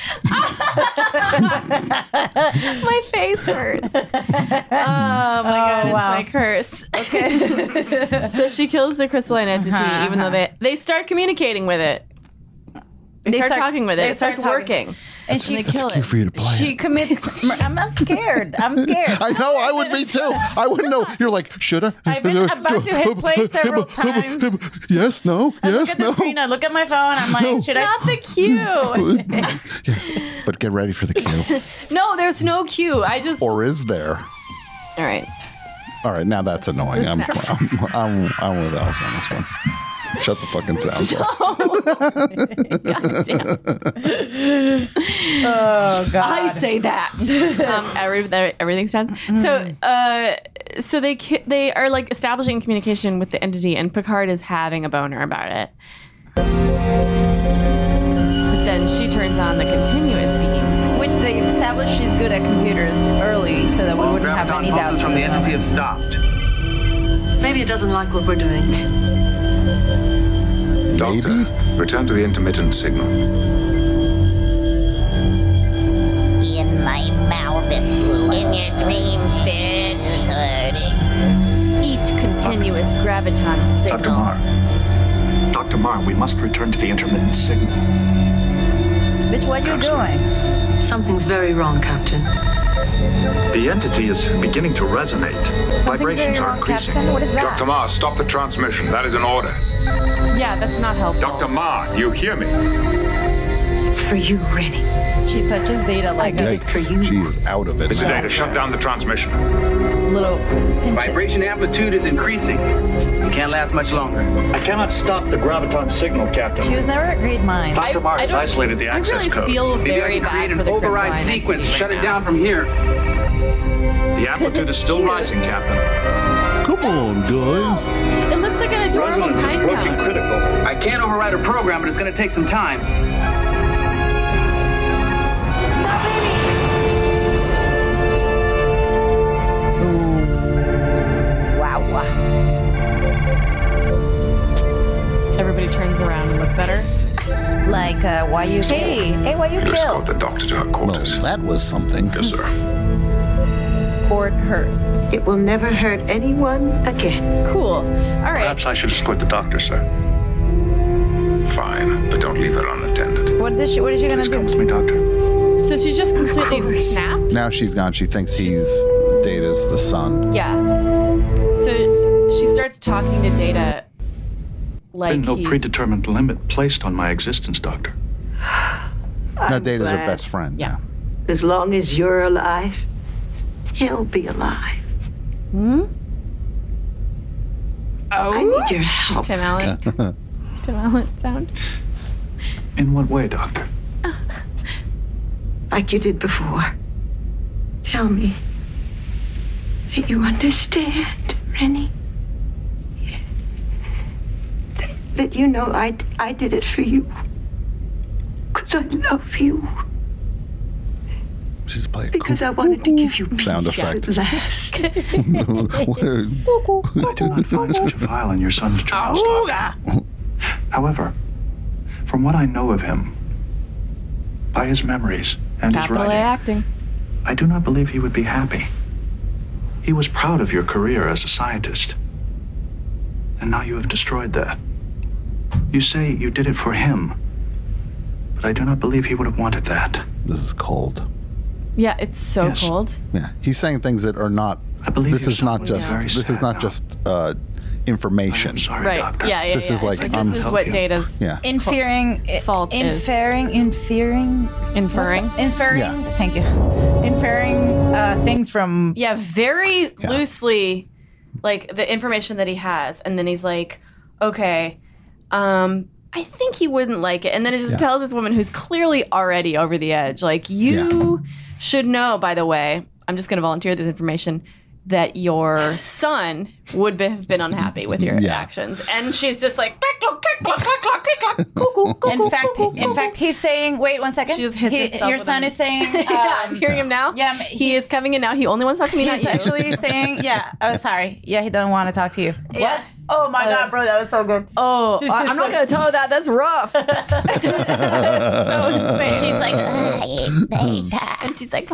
My face hurts. Oh my god, it's wow. my curse. Okay. So she kills the crystalline entity, Uh-huh, even though uh-huh. they they start communicating with it. They, They start, start- talking with it. they It starts start talking. working. And And she- they That's kill Cute it. for you to play She it. commits. mur- I'm not scared. I'm scared. I know, I would be too. I wouldn't know. You're like, should I? I've been about to hit play several times. Yes, no, I look yes, at the no. screen. I look at my phone. I'm like, No. should I? Not the cue. Yeah, but get ready for the cue. No, there's no cue. I just. Or is there? All right. All right, now that's annoying. I'm, I'm, I'm, I'm with Alice on this one. Shut the fucking sounds off. God damn it. Oh God. I say that. um, every, everything's done. So, uh, so they ki- they are like establishing communication with the entity, and Picard is having a boner about it. But then she turns on the continuous beam, Which they established she's good at computers early, so that we All wouldn't have graviton any doubts pulses from the this entity moment. have stopped. Maybe it doesn't like what we're doing. Doctor, return to the intermittent signal. In my mouth, in your dreams, bitch. eat continuous graviton signal. Doctor Marr. Doctor Marr, we must return to the intermittent signal. Bitch, what you doing? Something's very wrong, Captain. The entity is beginning to resonate. Vibrations very are wrong, increasing. Captain. What is that? Doctor Marr, stop the transmission. That is an order. Yeah, that's not helpful. Doctor Marr, you hear me? It's for you, Rennie. She touches Data like a Yikes, she is out of it. Mister Data, shut down the transmission. little pinches. Vibration amplitude is increasing. You can't last much longer. I cannot stop the graviton signal, Captain. She was never a great mind. Doctor Marr I has don't- isolated the I access really code. feel Maybe I very can create bad an for the override crystalline sequence. entity Shut right it now. down from here. The amplitude is still rising, Captain. Come on, guys. It looks like an adorable Resonance is pine approaching cone. critical. I can't override a program, but it's going to take some time. Wow. Everybody turns around and looks at her. Like, uh, why you Hey. kill? Hey, why you You kill? escort the doctor to her Well, quarters. that was something. Yes, sir. Sport hurts. It will never hurt anyone again. Cool. All right. Perhaps I should escort the doctor, sir. Fine, but don't leave her unattended. What is she? What is she gonna Please come with do? me, doctor. So she just completely snapped? Now she's gone. She thinks he's Data's the son. Yeah. So she starts talking to Data like Been no he's... predetermined limit placed on my existence, doctor. Now I'm Data's her glad. best friend. Yeah. As long as you're alive, he'll be alive. Hmm? I Oh? need your help. Tim Allen. Tim Allen sound. In what way, Doctor? Like you did before. Tell me that you understand, Rennie. That, that you know I, I did it for you. Because I love you. She's playing Because I wanted to give you sound peace effect. at last. I do not find such a file in your son's journals, Doctor. However, from what I know of him, by his memories and his Capital A writing, acting. I do not believe he would be happy. He was proud of your career as a scientist. And now you have destroyed that. You say you did it for him, but I do not believe he would have wanted that. This is cold. Yeah, it's so Yes. cold. Yeah, he's saying things that are not. I believe this you're is not someone just. very This is sad not now. just uh, information. Sorry, Right. Doctor. Yeah, yeah, This yeah. is like this I'm- is what Data's Yeah. Inferring, fault is. inferring, inferring, Inferring. what's- inferring. Yeah. Thank you. Inferring uh, things from. Yeah, very loosely, like the information that he has, and then he's like, "Okay, um, I think he wouldn't like it," and then it just Yeah. tells this woman who's clearly already over the edge, like, "You should know, by the way, I'm just going to volunteer this information." That your son would be, have been unhappy with your Yeah. actions, and she's just like, In fact, in fact, he's saying. Wait one second. She just hits He- herself your with son a- is saying. Um, yeah, I'm hearing him now. Yeah, he is coming in now. He only wants to talk to me. He's not you. actually saying, yeah. Oh, sorry. Yeah, he doesn't want to talk to you. What? Oh my Uh, God, bro, that was so good. Oh, She's I- just I'm not like- going to tell her that. That's rough. so insane. She's like, and she's like, so,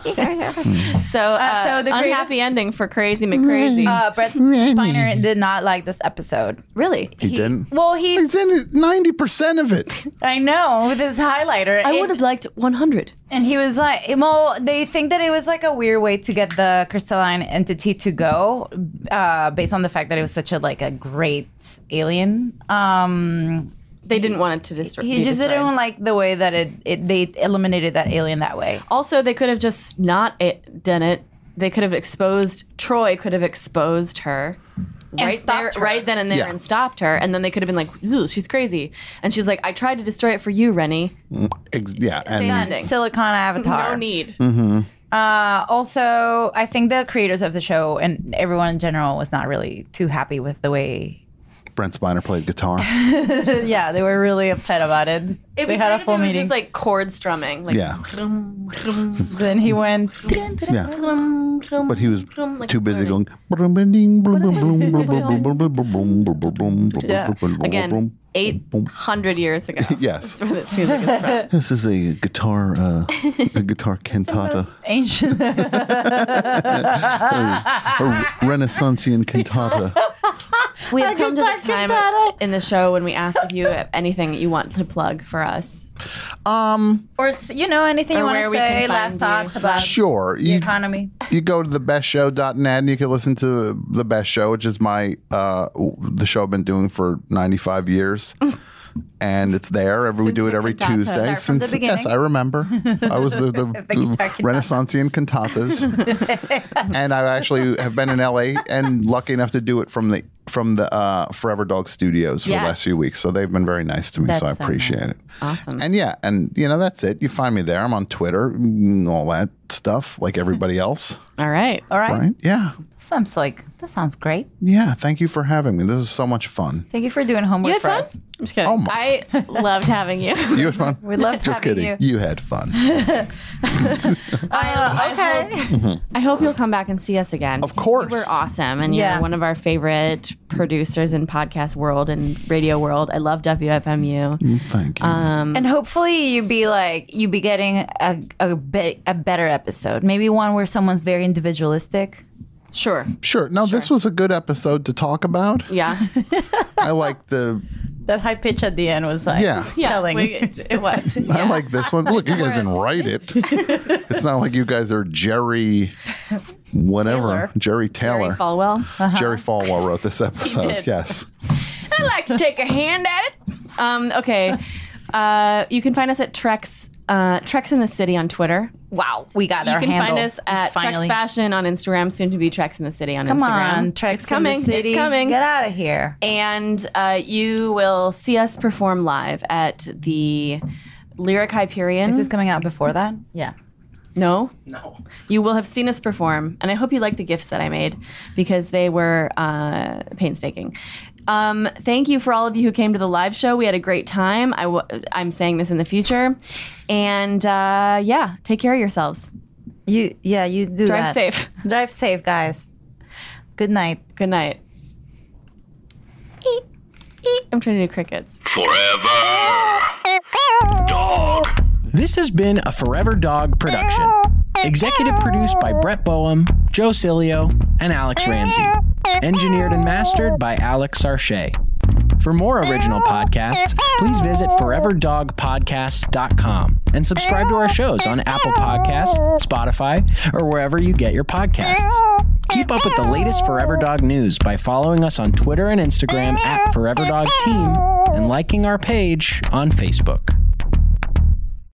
uh, so the unhappy greatest- ending for Crazy McCrazy. uh, Brett Spiner did not like this episode. Really? He, didn't. Well, he. He's in ninety percent of it. I know with his highlighter. I It- would have liked one hundred. And he was like, well, they think that it was like a weird way to get the crystalline entity to go, uh, based on the fact that it was such a like a great alien. Um, They didn't want it to destroy. he just didn't like the way that it, it they eliminated that alien that way. Also, they could have just not it, done it. They could have exposed Troy. Could have exposed her. Right stopped there, her. right then and there, Yeah. and stopped her, and then they could have been like, "Ooh, she's crazy," and she's like, "I tried to destroy it for you, Rennie." Ex- yeah, Same and ending. Silicon Avatar. No need. Mhm. Uh, also, I think the creators of the show and everyone in general was not really too happy with the way. Brent Spiner played guitar. Yeah, they were really upset about it. It'd they be had great a if full it was meeting. just like chord strumming. Like, Yeah. Then he went. Yeah. But he was Like too busy flirting. going. Yeah. Again, eight hundred years ago. Yes. That's where that seems like it's from. This is a guitar, uh, a guitar cantata, Ancient. a, a Renaissanceian cantata. We have come to the Guitar time cantata. in the show when we ask if you have anything you want to plug for us. Um, Or, s- you know, anything Or you want where to we can say, find last you. thoughts about sure. the You, economy. you go to the best show dot net and you can listen to The Best Show, which is my uh, the show I've been doing for ninety-five years. And it's there. Every we do it every cantata. Tuesday. Start from the Since beginning. yes, I remember. I was the, the, The the guitar cantata. Renaissanceian cantatas, and I actually have been in L A and lucky enough to do it from the from the uh, Forever Dog Studios for Yes. the last few weeks. So they've been very nice to me. so I That's so appreciate nice. it. Awesome. And yeah, and you know that's it. You find me there. I'm on Twitter, and all that stuff, like everybody else. All right. All right. Right? Yeah. Sounds like, that sounds great. Yeah. Thank you for having me. This is so much fun. Thank you for doing homework You had for fun? us. I'm just kidding. Oh my- I loved having you. You had fun. We loved Just having kidding. you. You had fun. Uh, okay. I hope you'll come back and see us again. Of course. You were awesome. And Yeah. you're one of our favorite producers in podcast world and radio world. I love W F M U. Thank you. Um, And hopefully you be like, you be getting a, a, be- a better episode. Maybe one where someone's very individualistic. sure. Sure. No, this was a good episode to talk about. Yeah. I like the. That high pitch at the end was like, Yeah. Yeah. telling. we- it, it was. I Yeah. like this one. Look, you guys didn't write it. It's not like you guys are Jerry, whatever, Taylor. Jerry Taylor. Jerry Falwell. Jerry Falwell wrote this episode. did. Yes. I'd like to take a hand at it. Um, okay. Uh, you can find us at Trex, uh, Trex in the City on Twitter. Wow, we got you our can handle. find us at Finally. Trex Fashion on Instagram, soon to be Trex in the City on Come Instagram. on, Trex it's coming. in the City. It's coming. Get out of here. And uh, you will see us perform live at the Lyric Hyperion. Is this coming out before that? Yeah. No? No. You will have seen us perform, and I hope you like the gifts that I made because they were uh, painstaking. Um, thank you for all of you who came to the live show. We had a great time. I w- I'm saying this in the future. And uh, yeah, take care of yourselves. You Yeah, you do Drive that. safe. Drive safe, guys. Good night. Good night. Eat, eat. I'm trying to do crickets. Forever Dog. This has been a Forever Dog production. Executive produced by Brett Boehm, Joe Cilio, and Alex Ramsey. Engineered and mastered by Alex Sarche. For more original podcasts, please visit forever dog podcasts dot com and subscribe to our shows on Apple Podcasts, Spotify, or wherever you get your podcasts. Keep up with the latest Forever Dog news by following us on Twitter and Instagram at Forever Dog Team and liking our page on Facebook.